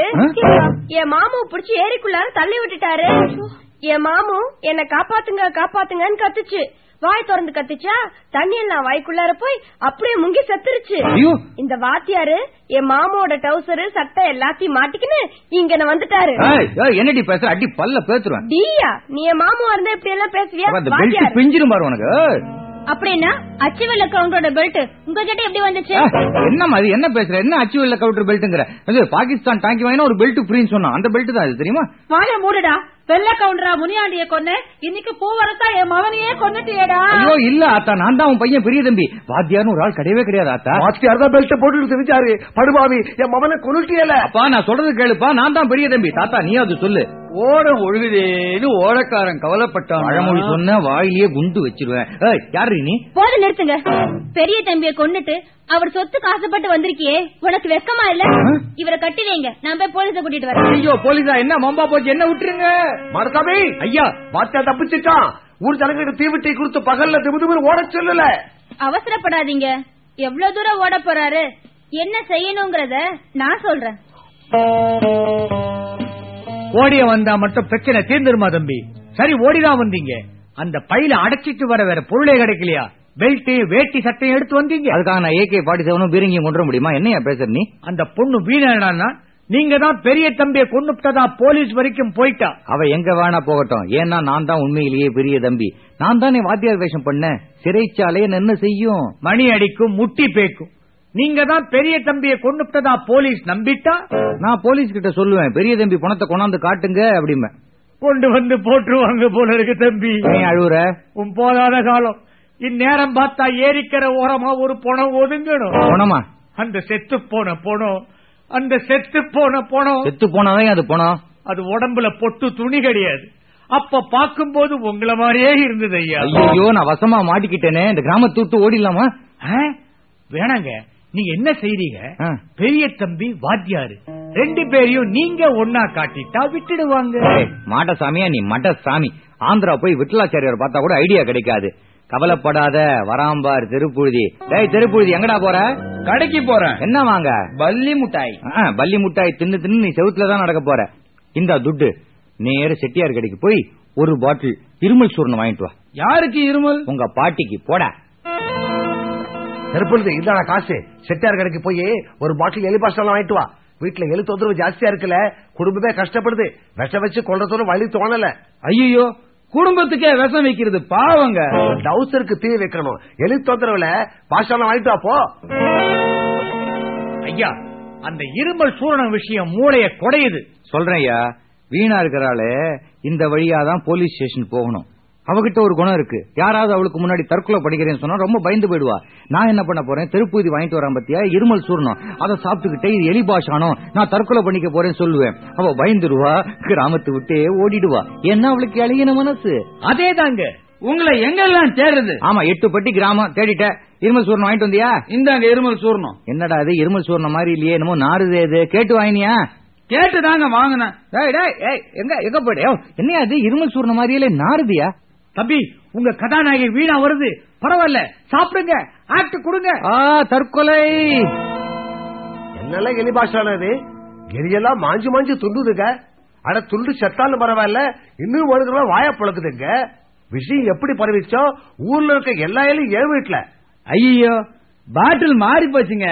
என் மாமு புடிச்சு ஏரிக்குள்ளார தள்ளி விட்டுட்டாரு. என் மாமு என்ன காப்பாத்துங்க காப்பாத்துங்கன்னு கத்துச்சு. வாய் திறந்து கத்துச்சா, தண்ணி எல்லாம் வாய்க்குள்ளார போய் அப்படியே முங்கி செத்துருச்சு. இந்த வாத்தியாரு என் மாமோட டவுசரு சட்டை எல்லாத்தையும் மாட்டிக்கின்னு இங்க வந்துட்டாரு. என்னடி பேசுற? அடி பல்ல பேத்துருவேன். டியா, நீ என் மாமு இருந்தா இப்படி எல்லாம் பேசுவியா? பிஞ்சிரும் பாரு உனக்கு. அப்படின்னா அச்சு வெள்ள கவுண்டரோட பெல்ட் உங்க கிட்ட எப்படி வந்துச்சு? என்ன மாதிரி என்ன பேசுற? என்ன அச்சு வெள்ள கவுண்டர் பெல்ட்ங்கற? பாகிஸ்தான் டாங்கி வாங்கினா ஒரு பெல்ட் ஃப்ரீன்னு சொன்னா, அந்த பெல்ட் தான் இது, தெரியுமா? வாய மூடுடா. வெள்ள கவுண்டரா முனியாண்டிய கொன்ன, இன்னைக்கு பூவரசா என் மகனையே கொன்னுட்டியேடா. ஐயோ இல்ல ஆத்தா, நான் தான் உன் பையன் பெரிய தம்பி. வாத்தியார்னு ஒரு ஆள் கிடையவே கிடையாது ஆத்தா. வாத்தியார் தான் பெல்ட் போட்டு தெரிஞ்சாரு. படுபாவி, என் மகனை கொன்னுட்டியல. அப்பா நான் சொல்றது கேளுப்பா, நான் தான் பெரிய தம்பி. தாத்தா நீ அது சொல்லு. ஓட ஒழுகுதேன்னு ஓடக்காரன் கவலைப்பட்டான். பழமொழி சொன்ன வாயிலேயே குண்டு வச்சிருவேன். யாரு நீ? போது நிறுத்துங்க. பெரிய தம்பியை கொன்னுட்டு அவர் சொத்து காசுப்பட்டு வந்திருக்கியே, உனக்கு வெக்கமா இல்ல? இவரை கட்டி வைங்க, நான் போய் போலீஸ கூட்டிட்டு வரேன். ஐயோ போலீஸா? என்ன மம்பா போச்சு, என்ன விட்டுருங்க. மரசாமி ஐயா, வாத்தியார் தப்பிச்சுட்டான். ஊர் ஜனங்களுக்கு தீவிட்டி கொடுத்து பகல்ல திமுதிமுன்னு ஓட சொல்லல. அவசரப்படாதீங்க, எவ்வளவு தூரம் ஓட போறாரு, என்ன செய்யணுங்கிறத நான் சொல்றேன். ஓடிய வந்தா மட்டும் பிரச்சனை தீர்ந்துருமா தம்பி? சரி, ஓடிதான் வந்தீங்க, அந்த பையில அடைச்சிட்டு வர வேற பொருளே கிடைக்கலையா? பெல்ட், வேட்டி, சட்டையும் எடுத்து வந்தீங்க. அதுக்காக நான் AK-47 பீரங்கியும் கொண்டு வர முடியுமா? என்னையா பேசுற நீ? அந்த பொண்ணு வீணானா நீங்க தான் பெரிய தம்பியை கொண்டுட்டதா போலீஸ் வரைக்கும் போயிட்டா. அவ எங்க வேணா போகட்டும். ஏன்னா நான் தான் உண்மையிலேயே பெரிய தம்பி. நான் தானே வாத்தியார் வேஷம் பண்ண. சிறைச்சாலையை என்ன செய்யும்? மணி அடிக்கும், முட்டி பேக்கும். நீங்க தான் பெரிய தம்பியை கொண்டுட்டதா போலீஸ் நம்பிட்டா நான் போலீஸ் கிட்ட சொல்லுவேன், பெரிய தம்பி பணத்தை கொண்டாந்து காட்டுங்க அப்படிமே. கொண்டு வந்து போட்டுருவாங்க போல இருக்கு தம்பி. அழுவுற? உன் போதாத காலம். இந்நேரம் பார்த்தா ஏரிக்கிற ஓரமா ஒரு பணம் ஒதுங்கணும். பணமா? அந்த செத்து போன பணம். அந்த செத்து போன பணம். செத்து போனதான் அது பணம். அது உடம்புல பொட்டு துணி கிடையாது. அப்ப பாக்கும்போது உங்களை மாதிரியே இருந்தது ஐயா. ஐயோ, நான் வசமா மாட்டிக்கிட்டேனே. இந்த கிராமத்தை விட்டு ஓடிடலாமா? வேணாங்க, நீங்க என்ன செய்றீங்க? பெரிய தம்பி வாத்தியாரு ரெண்டு பேரையும் நீங்க ஒன்னா காட்டிட்டா விட்டுடுவாங்க. மாட்டசாமியா நீ? மட்டசாமி. ஆந்திரா போய் விட்டலாச்சாரியார் பார்த்தா கூட ஐடியா கிடைக்காது. கவலைப்படாத, வராம்பார் தெருப்புழுதி. டேய் தெருப்புழுதி, எங்கடா போற? கடைக்கு போறேன். என்ன வாங்க? பல்லி முட்டாய். பல்லி முட்டாய் தின்னு தின்னு நீ செவுத்துலதான் நடக்க போற. இந்த துட்டு நேர செட்டியார் கடைக்கு போய் ஒரு பாட்டில் இருமல் சூர்ணம் வாங்கிட்டு வா. யாருக்கு இருமல்? உங்க பாட்டிக்கு. போட தெருப்புழுதி. இல்லடா காசு. செட்டியார் கடைக்கு போய் ஒரு பாட்டில் எலி பாஸ்டெல்லாம் வாங்கிட்டு வா. வீட்டுல எலி தொந்தரவு ஜாஸ்தியா இருக்குல்ல, குடும்பமே கஷ்டப்படுது. விஷம் வச்சு கொள்றதோட வழி தோணல. ஐயோ, குடும்பத்துக்கே விஷம் வைக்கிறது பாவங்க. டவுசருக்கு தீ வைக்கணும். எலி தொந்தரவுல பாஸ்டெல்லாம் வாங்கிட்டு வா போ. ஐயா, அந்த இருமல் சூரணம் விஷயம் மூளைய குடையுது. சொல்றேன் ஐயா, வீணா இருக்கிறாளே இந்த வழியாதான் போலீஸ் ஸ்டேஷன் போகணும். அவகிட்ட ஒரு குணம் இருக்கு. யாராவது அவளுக்கு முன்னாடி தற்கொலை படிக்கிறேன்னு சொன்னா ரொம்ப பயந்து போயிடுவா. நான் என்ன பண்ண போறேன், தெருப்பூதி வாங்கிட்டு வரான் பத்தியா, இருமல் சூரணம். அதை சாப்பிட்டுக்கிட்டே இது எலி பாஷானோ நான் தற்கொலை பண்ணிக்க போறேன்னு சொல்லுவேன். அவ பயந்துருவா, கிராமத்தை விட்டே ஓடிடுவா. ஏன்னா அவளுக்கு அழகின மனசு. அதே தாங்க. உங்களை எங்கெல்லாம் தேடுறது? ஆமா, 8 பட்டி கிராமம் தேடிட்ட. இருமல் சூரணம் வாங்கிட்டு வந்தியா? இந்தாங்க இருமல் சூரணம். என்னடா இது இருமல் சூரணம் மாதிரி இல்லையே, என்னமோ நாறுதே. இது கேட்டு வாங்கினியா? கேட்டு தாங்க வாங்கினேன். எங்க போயிட? என்னையா அது இருமல் சூரணம் மாதிரியே நாறுதியா? தம்பி, உங்க கதாநாயகி வீணா வருது. பரவாயில்ல, சாப்பிடுங்க, ஆட்டு கொடுங்க. தற்கொலை என்னெல்லாம் எலி பாஷானது? எலியெல்லாம் மாஞ்சு மாஞ்சு துண்டுதுங்க. அட துண்டு செத்தாலும் பரவாயில்ல, இன்னும் ஒழுங்குலாம் வாய பழக்குதுங்க. விஷயம் எப்படி பரவிச்சோ ஊர்ல இருக்க எல்லா எலியும் ஏன் வீட்டுல. ஐயோ, பாட்டில் மாறி போச்சுங்க.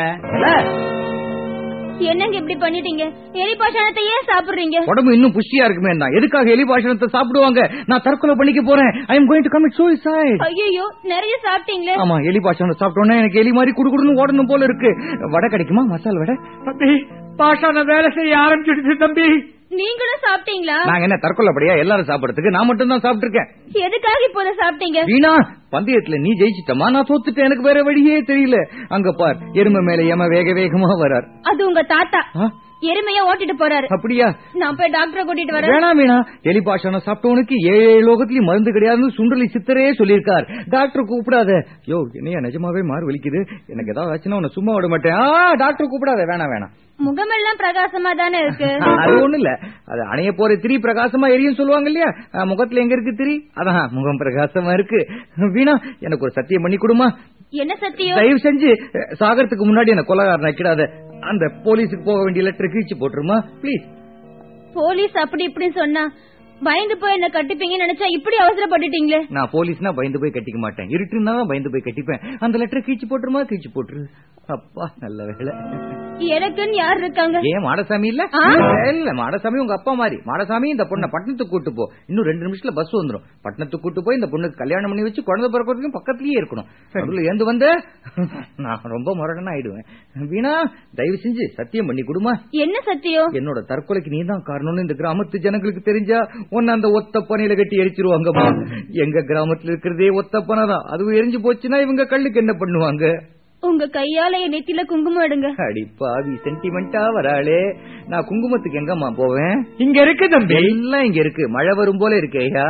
என்னங்க இப்படி பண்ணிட்டீங்க? எலி பாஷாணத்தை ஏன் சாப்பிடுறீங்க? உடம்பு இன்னும் புஷ்டியா இருக்குமே. எதுக்காக எலி பாஷாணத்தை சாப்பிடுவாங்க? நான் தற்கொலை பண்ணிக்க போறேன். I am going to commit suicide. ஐயோ, நிறைய சாப்பிட்டீங்களே. ஆமா, எலி பாஷாணத்தை சாப்பிட்டோன்னே எனக்கு எலி மாதிரி குடுகுடுன்னு ஓடணும் போல இருக்கு. வடை கிடைக்குமா? மசால் வடை. தம்பி, பாஷாண வேலை செய்ய ஆரம்பிச்சிடுச்சு தம்பி. நீங்களும் சாப்பிட்டீங்களா? நாங்க என்ன தற்கொலைப்படியா எல்லாரும் சாப்பிடறதுக்கு? நான் மட்டும் தான் சாப்பிட்டு இருக்கேன். எதுக்காக இப்போத சாப்பிட்டீங்க? வீணா, பந்தயத்துல நீ ஜெயிச்சிட்டமா, நான் தோத்துட்டேன். எனக்கு வேற வழியே தெரியல. அங்க பார், எருமை மேல ஏமா வேக வேகமா வரார். அது உங்க தாத்தா எருமையா ஓட்டிட்டு போறாரு. அப்படியா? நான் போய் டாக்டரை கூட்டிட்டு வரேன். வேணாம் வீணா, எலி பாஷாணம் சாப்பிட்டவனுக்கு 7 லோகத்திலயும் மருந்து கிடையாதுன்னு சுண்டலி சித்தரே சொல்லியிருக்கார். டாக்டர் கூப்பிடாத. யோ, என்னையா நிஜமாவே மாறு வலிக்குது. எனக்கு ஏதாவது ஆச்சுன்னா உன்னை சும்மா விட மாட்டேன். டாக்டர் கூப்பிடாத. வேணாம். முகமெல்லாம் பிரகாசமா தானே இருக்கு. அது ஒண்ணு இல்ல, அது அணைய போற திரி பிரகாசமா எரியும் சொல்லுவாங்க இல்லையா? முகத்துல எங்க இருக்கு திரி? அதான் முகம் பிரகாசமா இருக்கு. வீணா, எனக்கு ஒரு சத்தியம் பண்ணி கொடுமா. என்ன சத்தியம்? தயவு செஞ்சு சாகறதுக்கு முன்னாடி என்ன கொலைகாரன் ஆக்கிடாத. அந்த போலீஸுக்கு போக வேண்டிய லெட்டர் கிழிச்சு போட்டுருமா பிளீஸ். போலீஸ் அப்படி இப்படின்னு சொன்னா பயந்து போய் என்ன கட்டிப்பீங்கன்னு நினைச்சா இப்படி அவசரப்பட்டுட்டீங்களே. நான் போலீஸ்னா பயந்து போய் கட்டிக்க மாட்டேன். இருட்டுன்னா தான் பயந்து போய் கட்டிப்பேன். அந்த லெட்டர் கிழிச்சு போட்டுருமா? கிழிச்சு போட்டுரு. அப்பா, நல்ல வேலை. எனக்குன்னு யார் இருக்காங்க? ஏன் மாடசாமி இல்ல? இல்ல, மாடசாமி உங்க அப்பா மாதிரி. மாடசாமி, இந்த பொண்ணை பட்டணத்துக்கு கூட்டு போ. இன்னும் 2 நிமிஷத்துல பஸ் வந்துடும். பட்டணத்துக்கு கூட்டு போய் இந்த பொண்ணுக்கு கல்யாணம் பண்ணி வச்சு குழந்தை பிறக்கிறதுக்கும் பக்கத்துலயே இருக்கணும். அதுல ஏந்து வந்து நான் ரொம்ப முரடனா ஆயிடுவேன். வீணா, தயவு செஞ்சு சத்தியம் பண்ணி கொடுமா. என்ன சத்தியம்? என்னோட தற்கொலைக்கு நீ தான் காரணம்னு இந்த கிராமத்து ஜனங்களுக்கு தெரிஞ்சா உன்ன அந்த ஒத்த பனையில கட்டி எரிச்சிருவாங்கம்மா. எங்க கிராமத்துல இருக்கிறதே ஒத்த பனை தான். அதுவும் எரிஞ்சு போச்சுன்னா இவங்க கல்லுக்கு என்ன பண்ணுவாங்க? உங்க கையால என் நெத்தில குங்குமம் எடுங்க. அடிப்பாவி, சென்டிமெண்டா வராளே. நான் குங்குமத்துக்கு எங்கம்மா போவேன்? இங்க இருக்கு தம்பி. எல்லாம் இங்க இருக்கு. மழை வரும் போல இருக்கேயா.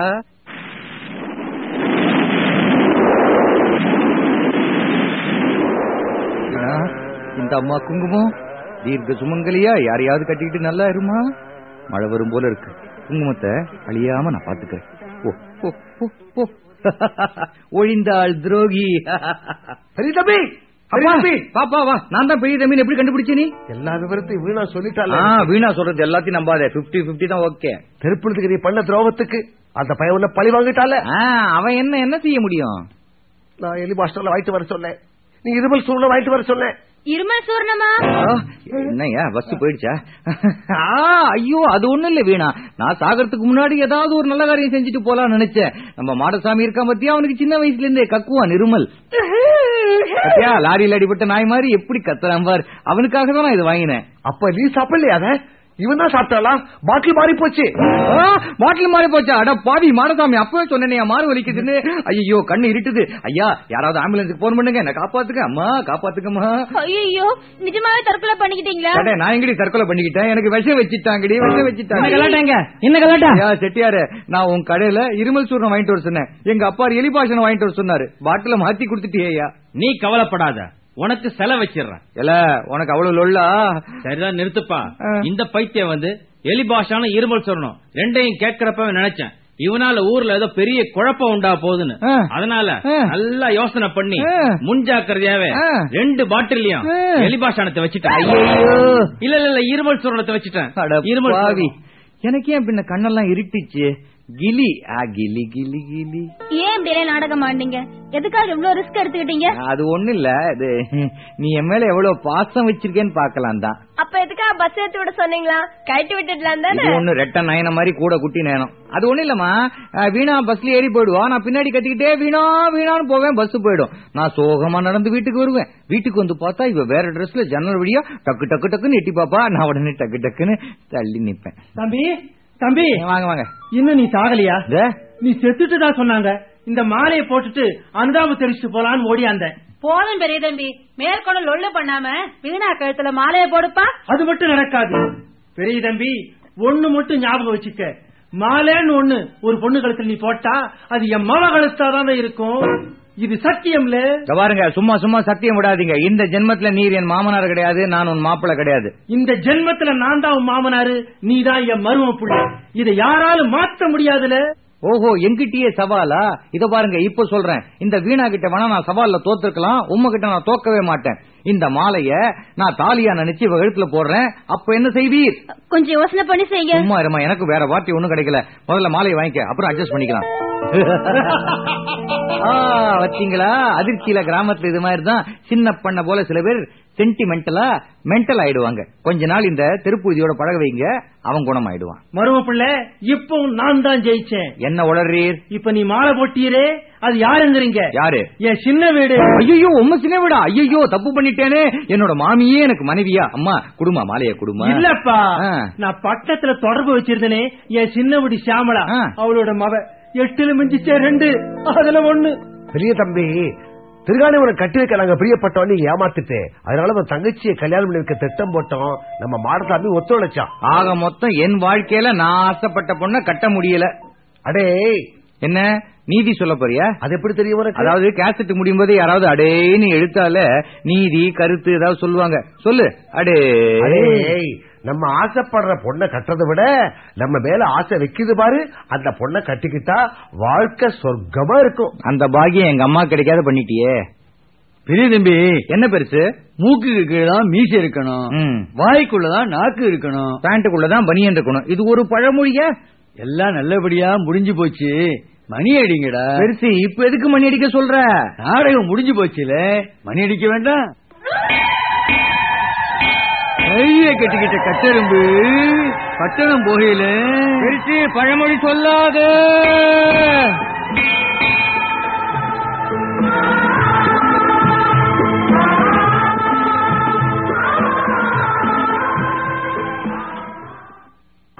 இந்த அம்மா குங்குமம் தீர்க்க சுமங்கலியா யாரையாவது கட்டிக்கிட்டு நல்லா இருமா. மழை வரும் போல இருக்கு. குங்குமத்தை அழியாம நான் பாத்துக்கிறேன். ஓ, ஒழிந்தாள் துரோகி. சரி தம்பி, பாப்பா வா, நான் தான் பெரிய தம்பி. எப்படி கண்டுபிடிச்ச நீ? எல்லா விவரத்தையும் வீணா சொல்லிட்டால. வீணா சொல்றது எல்லாத்தையும் நம்பாத. 50-50 தான். ஓகே. தெருப்புலத்துக்கு நீ பண்ண துரோகத்துக்கு அந்த பையன் உன்ன பழி வாங்கிட்டால. அவன் என்ன செய்ய முடியும்? நான் எலி மாஸ்டர்ல வாங்கிட்டு வர சொன்னேன், நீ இருமல் சூர்ணம் வாங்கிட்டு வர சொன்னேன். இருமல் சூர்ணமா? என்னையா பஸ் போயிடுச்சா? ஐயோ அது ஒண்ணு இல்ல வீணா, நான் சாகறதுக்கு முன்னாடி ஏதாவது ஒரு நல்ல காரியம் செஞ்சுட்டு போலாம்னு நினைச்சேன். நம்ம மாடசாமி இருக்கா பத்தியா, அவனுக்கு சின்ன வயசுல இருந்தே கக்குவான் இருமல். பத்தியா லாரியில் அடிபட்ட நாய் மாதிரி எப்படி கத்துறான் பார். அவனுக்காக தான் நான் இது வாங்கினேன். அப்ப நீ சாப்பிடலையா? அத இவன் தான் சாப்பிட்டாளா? பாட்டில் மாறி போச்சு. பாட்டில் மாறி போச்சா? அட பாவி மாடசாமி, அப்பவே சொன்னேன் மாறு வலிக்குதுன்னு. ஐயோ கண்ணு இருட்டுது. ஐயா யாராவது ஆம்புலன்ஸுக்கு போன் பண்ணுங்க, என்ன காப்பாத்துக்க அம்மா, காப்பாத்துக்கம்மா. ஐயோ நிஜமாவே தற்கொலை பண்ணிக்கிட்டீங்களா? நான் எங்கடி தற்கொலை பண்ணிக்கிட்டேன்? எனக்கு விஷம் வச்சுட்டாங்கடி, விஷம் வச்சுட்டாங்க. என்ன கலாட்டா? செட்டியாரு, நான் உன் கடையில இருமல் சூர்ணம் வாங்கிட்டு வர சொன்னேன். எங்க அப்பா எலிபாஷன் வாங்கிட்டு வர சொன்னாரு. பாட்டில மாத்தி கொடுத்துட்டியா? நீ கவலைப்படாத, உனக்கு செலவு வச்சிடறேன். இல்ல உனக்கு அவ்வளவு லொல்லா? சரிதான் நிறுத்துப்பா. இந்த பைத்தியம் எலிபாஷான இருமல் சொல்லணும் ரெண்டையும் கேட்கிறப்ப நினைச்சேன் இவனால ஊர்ல ஏதோ பெரிய குழப்பம் உண்டா போகுதுன்னு. அதனால நல்லா யோசனை பண்ணி முன்ஜாக்கிரதையாவே 2 பாட்டிலையும் எலிபாஷானத்தை வச்சுட்டேன். இல்ல இல்ல இருமல் சூரணத்தை வச்சுட்டேன். இருமல் பாவி, எனக்கு ஏன் பின்ன கண்ணெல்லாம் இருட்டுச்சு? கிளி கிளி கிளி கிளி. ஏன் இப்படி நாடகம் ஆண்டீங்க? எதுக்காக இவ்வளவு ரிஸ்க் எடுத்துக்கிட்டீங்க? அது ஒண்ணு இல்ல, இது நீ என் மேல எவ்வளவு பாசம் வச்சிருக்கேன்னு பாக்கலாம் தான். அப்ப எதுக்காக பஸ் ஏத்தி விட சொன்னீங்களா? கழட்டி விட்டுடலாம் தானே. இது ஒண்ணு ரெட்ட நயன மாதிரி கூட குட்டி நேனம். அது ஒண்ணு இல்லம்மா, வீணா பஸ்ல ஏறி போயிடுவா, நான் பின்னாடி கத்திக்கிட்டே வீணா வீணான்னு போவேன், பஸ் போயிடும். நான் சோகமா நடந்து வீட்டுக்கு வருவேன். வீட்டுக்கு வந்து பார்த்தா இவ வேற ட்ரெஸ்ல ஜன்னல் வழியா டக்கு டக்கு டக்குன்னு எட்டி பாப்பா. நான் உடனே டக்கு டக்குன்னு தள்ளி நிப்பேன். தம்பி தம்பி வாங்க வாங்க. இன்னும் நீ சாகலையா? நீ செத்துட்டு தான் சொன்னாங்க. இந்த மாலையை போட்டுட்டு அனுதாபம் தெரிவிச்சுட்டு போலான்னு ஓடியாந்த. போதும் பெரிய தம்பி, மேற்கொண்டு லொல்லு பண்ணாம வீணா கழுத்துல மாலையை போடுப்பா. அது மட்டும் நடக்காது பெரிய தம்பி. ஒண்ணு மட்டும் ஞாபகம் வச்சுக்க, மாலைன்னு ஒண்ணு ஒரு பொண்ணு கழுத்துல நீ போட்டா அது என் மக கழுத்தாதான் இருக்கும். இது சத்தியம்ல. பாருங்க, சும்மா சும்மா சத்தியம் விடாதீங்க. இந்த ஜென்மத்துல நீர் என் மாமனார் கிடையாது, நான் உன் மாப்பிள்ள கிடையாது. இந்த ஜென்மத்துல நான் தான் உன் மாமனாரு, நீ தான் என் மரும புள்ள. இதை யாராலும் மாத்த முடியாதுல. ஓஹோ, எங்கிட்டயே சவாலா? இத பாருங்க, இப்ப சொல்றேன். இந்த வீணா கிட்ட வேணா நான் சவால்ல தோத்துருக்கலாம், உம்மகிட்ட நான் தோக்கவே மாட்டேன். இந்த மாலைய நான் தாலியா நினைச்சு கழுத்துல போடுறேன். அப்ப என்ன செய்வீர்? கொஞ்சம் யோசனை பண்ணி செய்யுங்க. சும்மா இருமா, எனக்கு வேற வார்த்தை ஒண்ணும் கிடைக்கல. முதல்ல மாலையை வாங்கிக்க, அப்புறம் அட்ஜஸ்ட் பண்ணிக்கலாம். வச்சீங்களா? அதிர்ச்சியில கிராமத்துல இது மாதிரி தான் சின்ன பண்ண போல சில பேர் சென்டிமெண்டலா மென்டல் ஆயிடுவாங்க. கொஞ்ச நாள் இந்த திருப்பூதியோட பழக வைங்க, அவன் குணம் ஆயிடுவான். மரும பிள்ளை, இப்போ நான் தான் ஜெயிச்சேன். என்ன உளறீர்? இப்ப நீ மாலை போட்டீரே, அது யாருங்கிறீங்க? யாரு? என் சின்ன வீடு. ஐயோ, உம்ம சின்ன வீடா? ஐயோ, தப்பு பண்ணிட்டேனே. என்னோட மாமியே எனக்கு மனைவியா? அம்மா குடுமா, மாலைய குடுமா. இல்லப்பா, நான் பக்கத்துல தொடர்பு வச்சிருந்தேனே என் சின்ன வீடு சியாமலா, அவளோட மவ 8 மிஞ்சிச்சே 2, அதுல 1. பெரிய தம்பி, திருகாணி உனக்கு கட்டி வைக்க நாங்க பிரியப்பட்டோம், நீ ஏமாத்துட்டு. அதனால உன் தங்கச்சியை கல்யாணம் பண்ணி வைக்க திட்டம் போட்டோம். நம்ம மாடசாமி ஒத்துழைச்சான். ஆக மொத்தம் என் வாழ்க்கையில நான் ஆசைப்பட்ட பொண்ண கட்ட முடியல. அடே, என்ன நீதி சொல்ல போறியா? அது எப்படி தெரியும்? அதாவது கேசட் முடியும் போது யாராவது அடேன்னு எழுத்தால நீதி கருத்து ஏதாவது சொல்லுவாங்க. சொல்லு. அடே, நம்ம ஆசைப்படுற பொண்ணை கட்டுறதை விட நம்ம மேல ஆசை வைக்குது பாரு, அந்த பொண்ணை கட்டிக்கிட்டா வாழ்க்கை சொர்க்கமா இருக்கும். அந்த பாக்கியம் எங்க அம்மா கிடைக்காத பண்ணிட்டியே. பெரிய தம்பி, என்ன பெருசு? மூக்குக்கு கீழதான் மீசை இருக்கணும், வாய்க்குள்ளதான் நாக்கு இருக்கணும், பேண்ட்டுக்குள்ளதான் பனியன் இருக்கணும். இது ஒரு பழமொழியா? எல்லாம் நல்லபடியா முடிஞ்சு போச்சு. மணி அடிங்கடா. பெருசு, இப்ப எதுக்கு மணி அடிக்க சொல்ற? நாடகம் முடிஞ்சு போச்சுல, மணி அடிக்க வேண்டாம். கைய கட்டிக்கிட்ட கட்டெரும்பு பட்டணம் போகையில பெருசு பழமொழி சொல்லாத.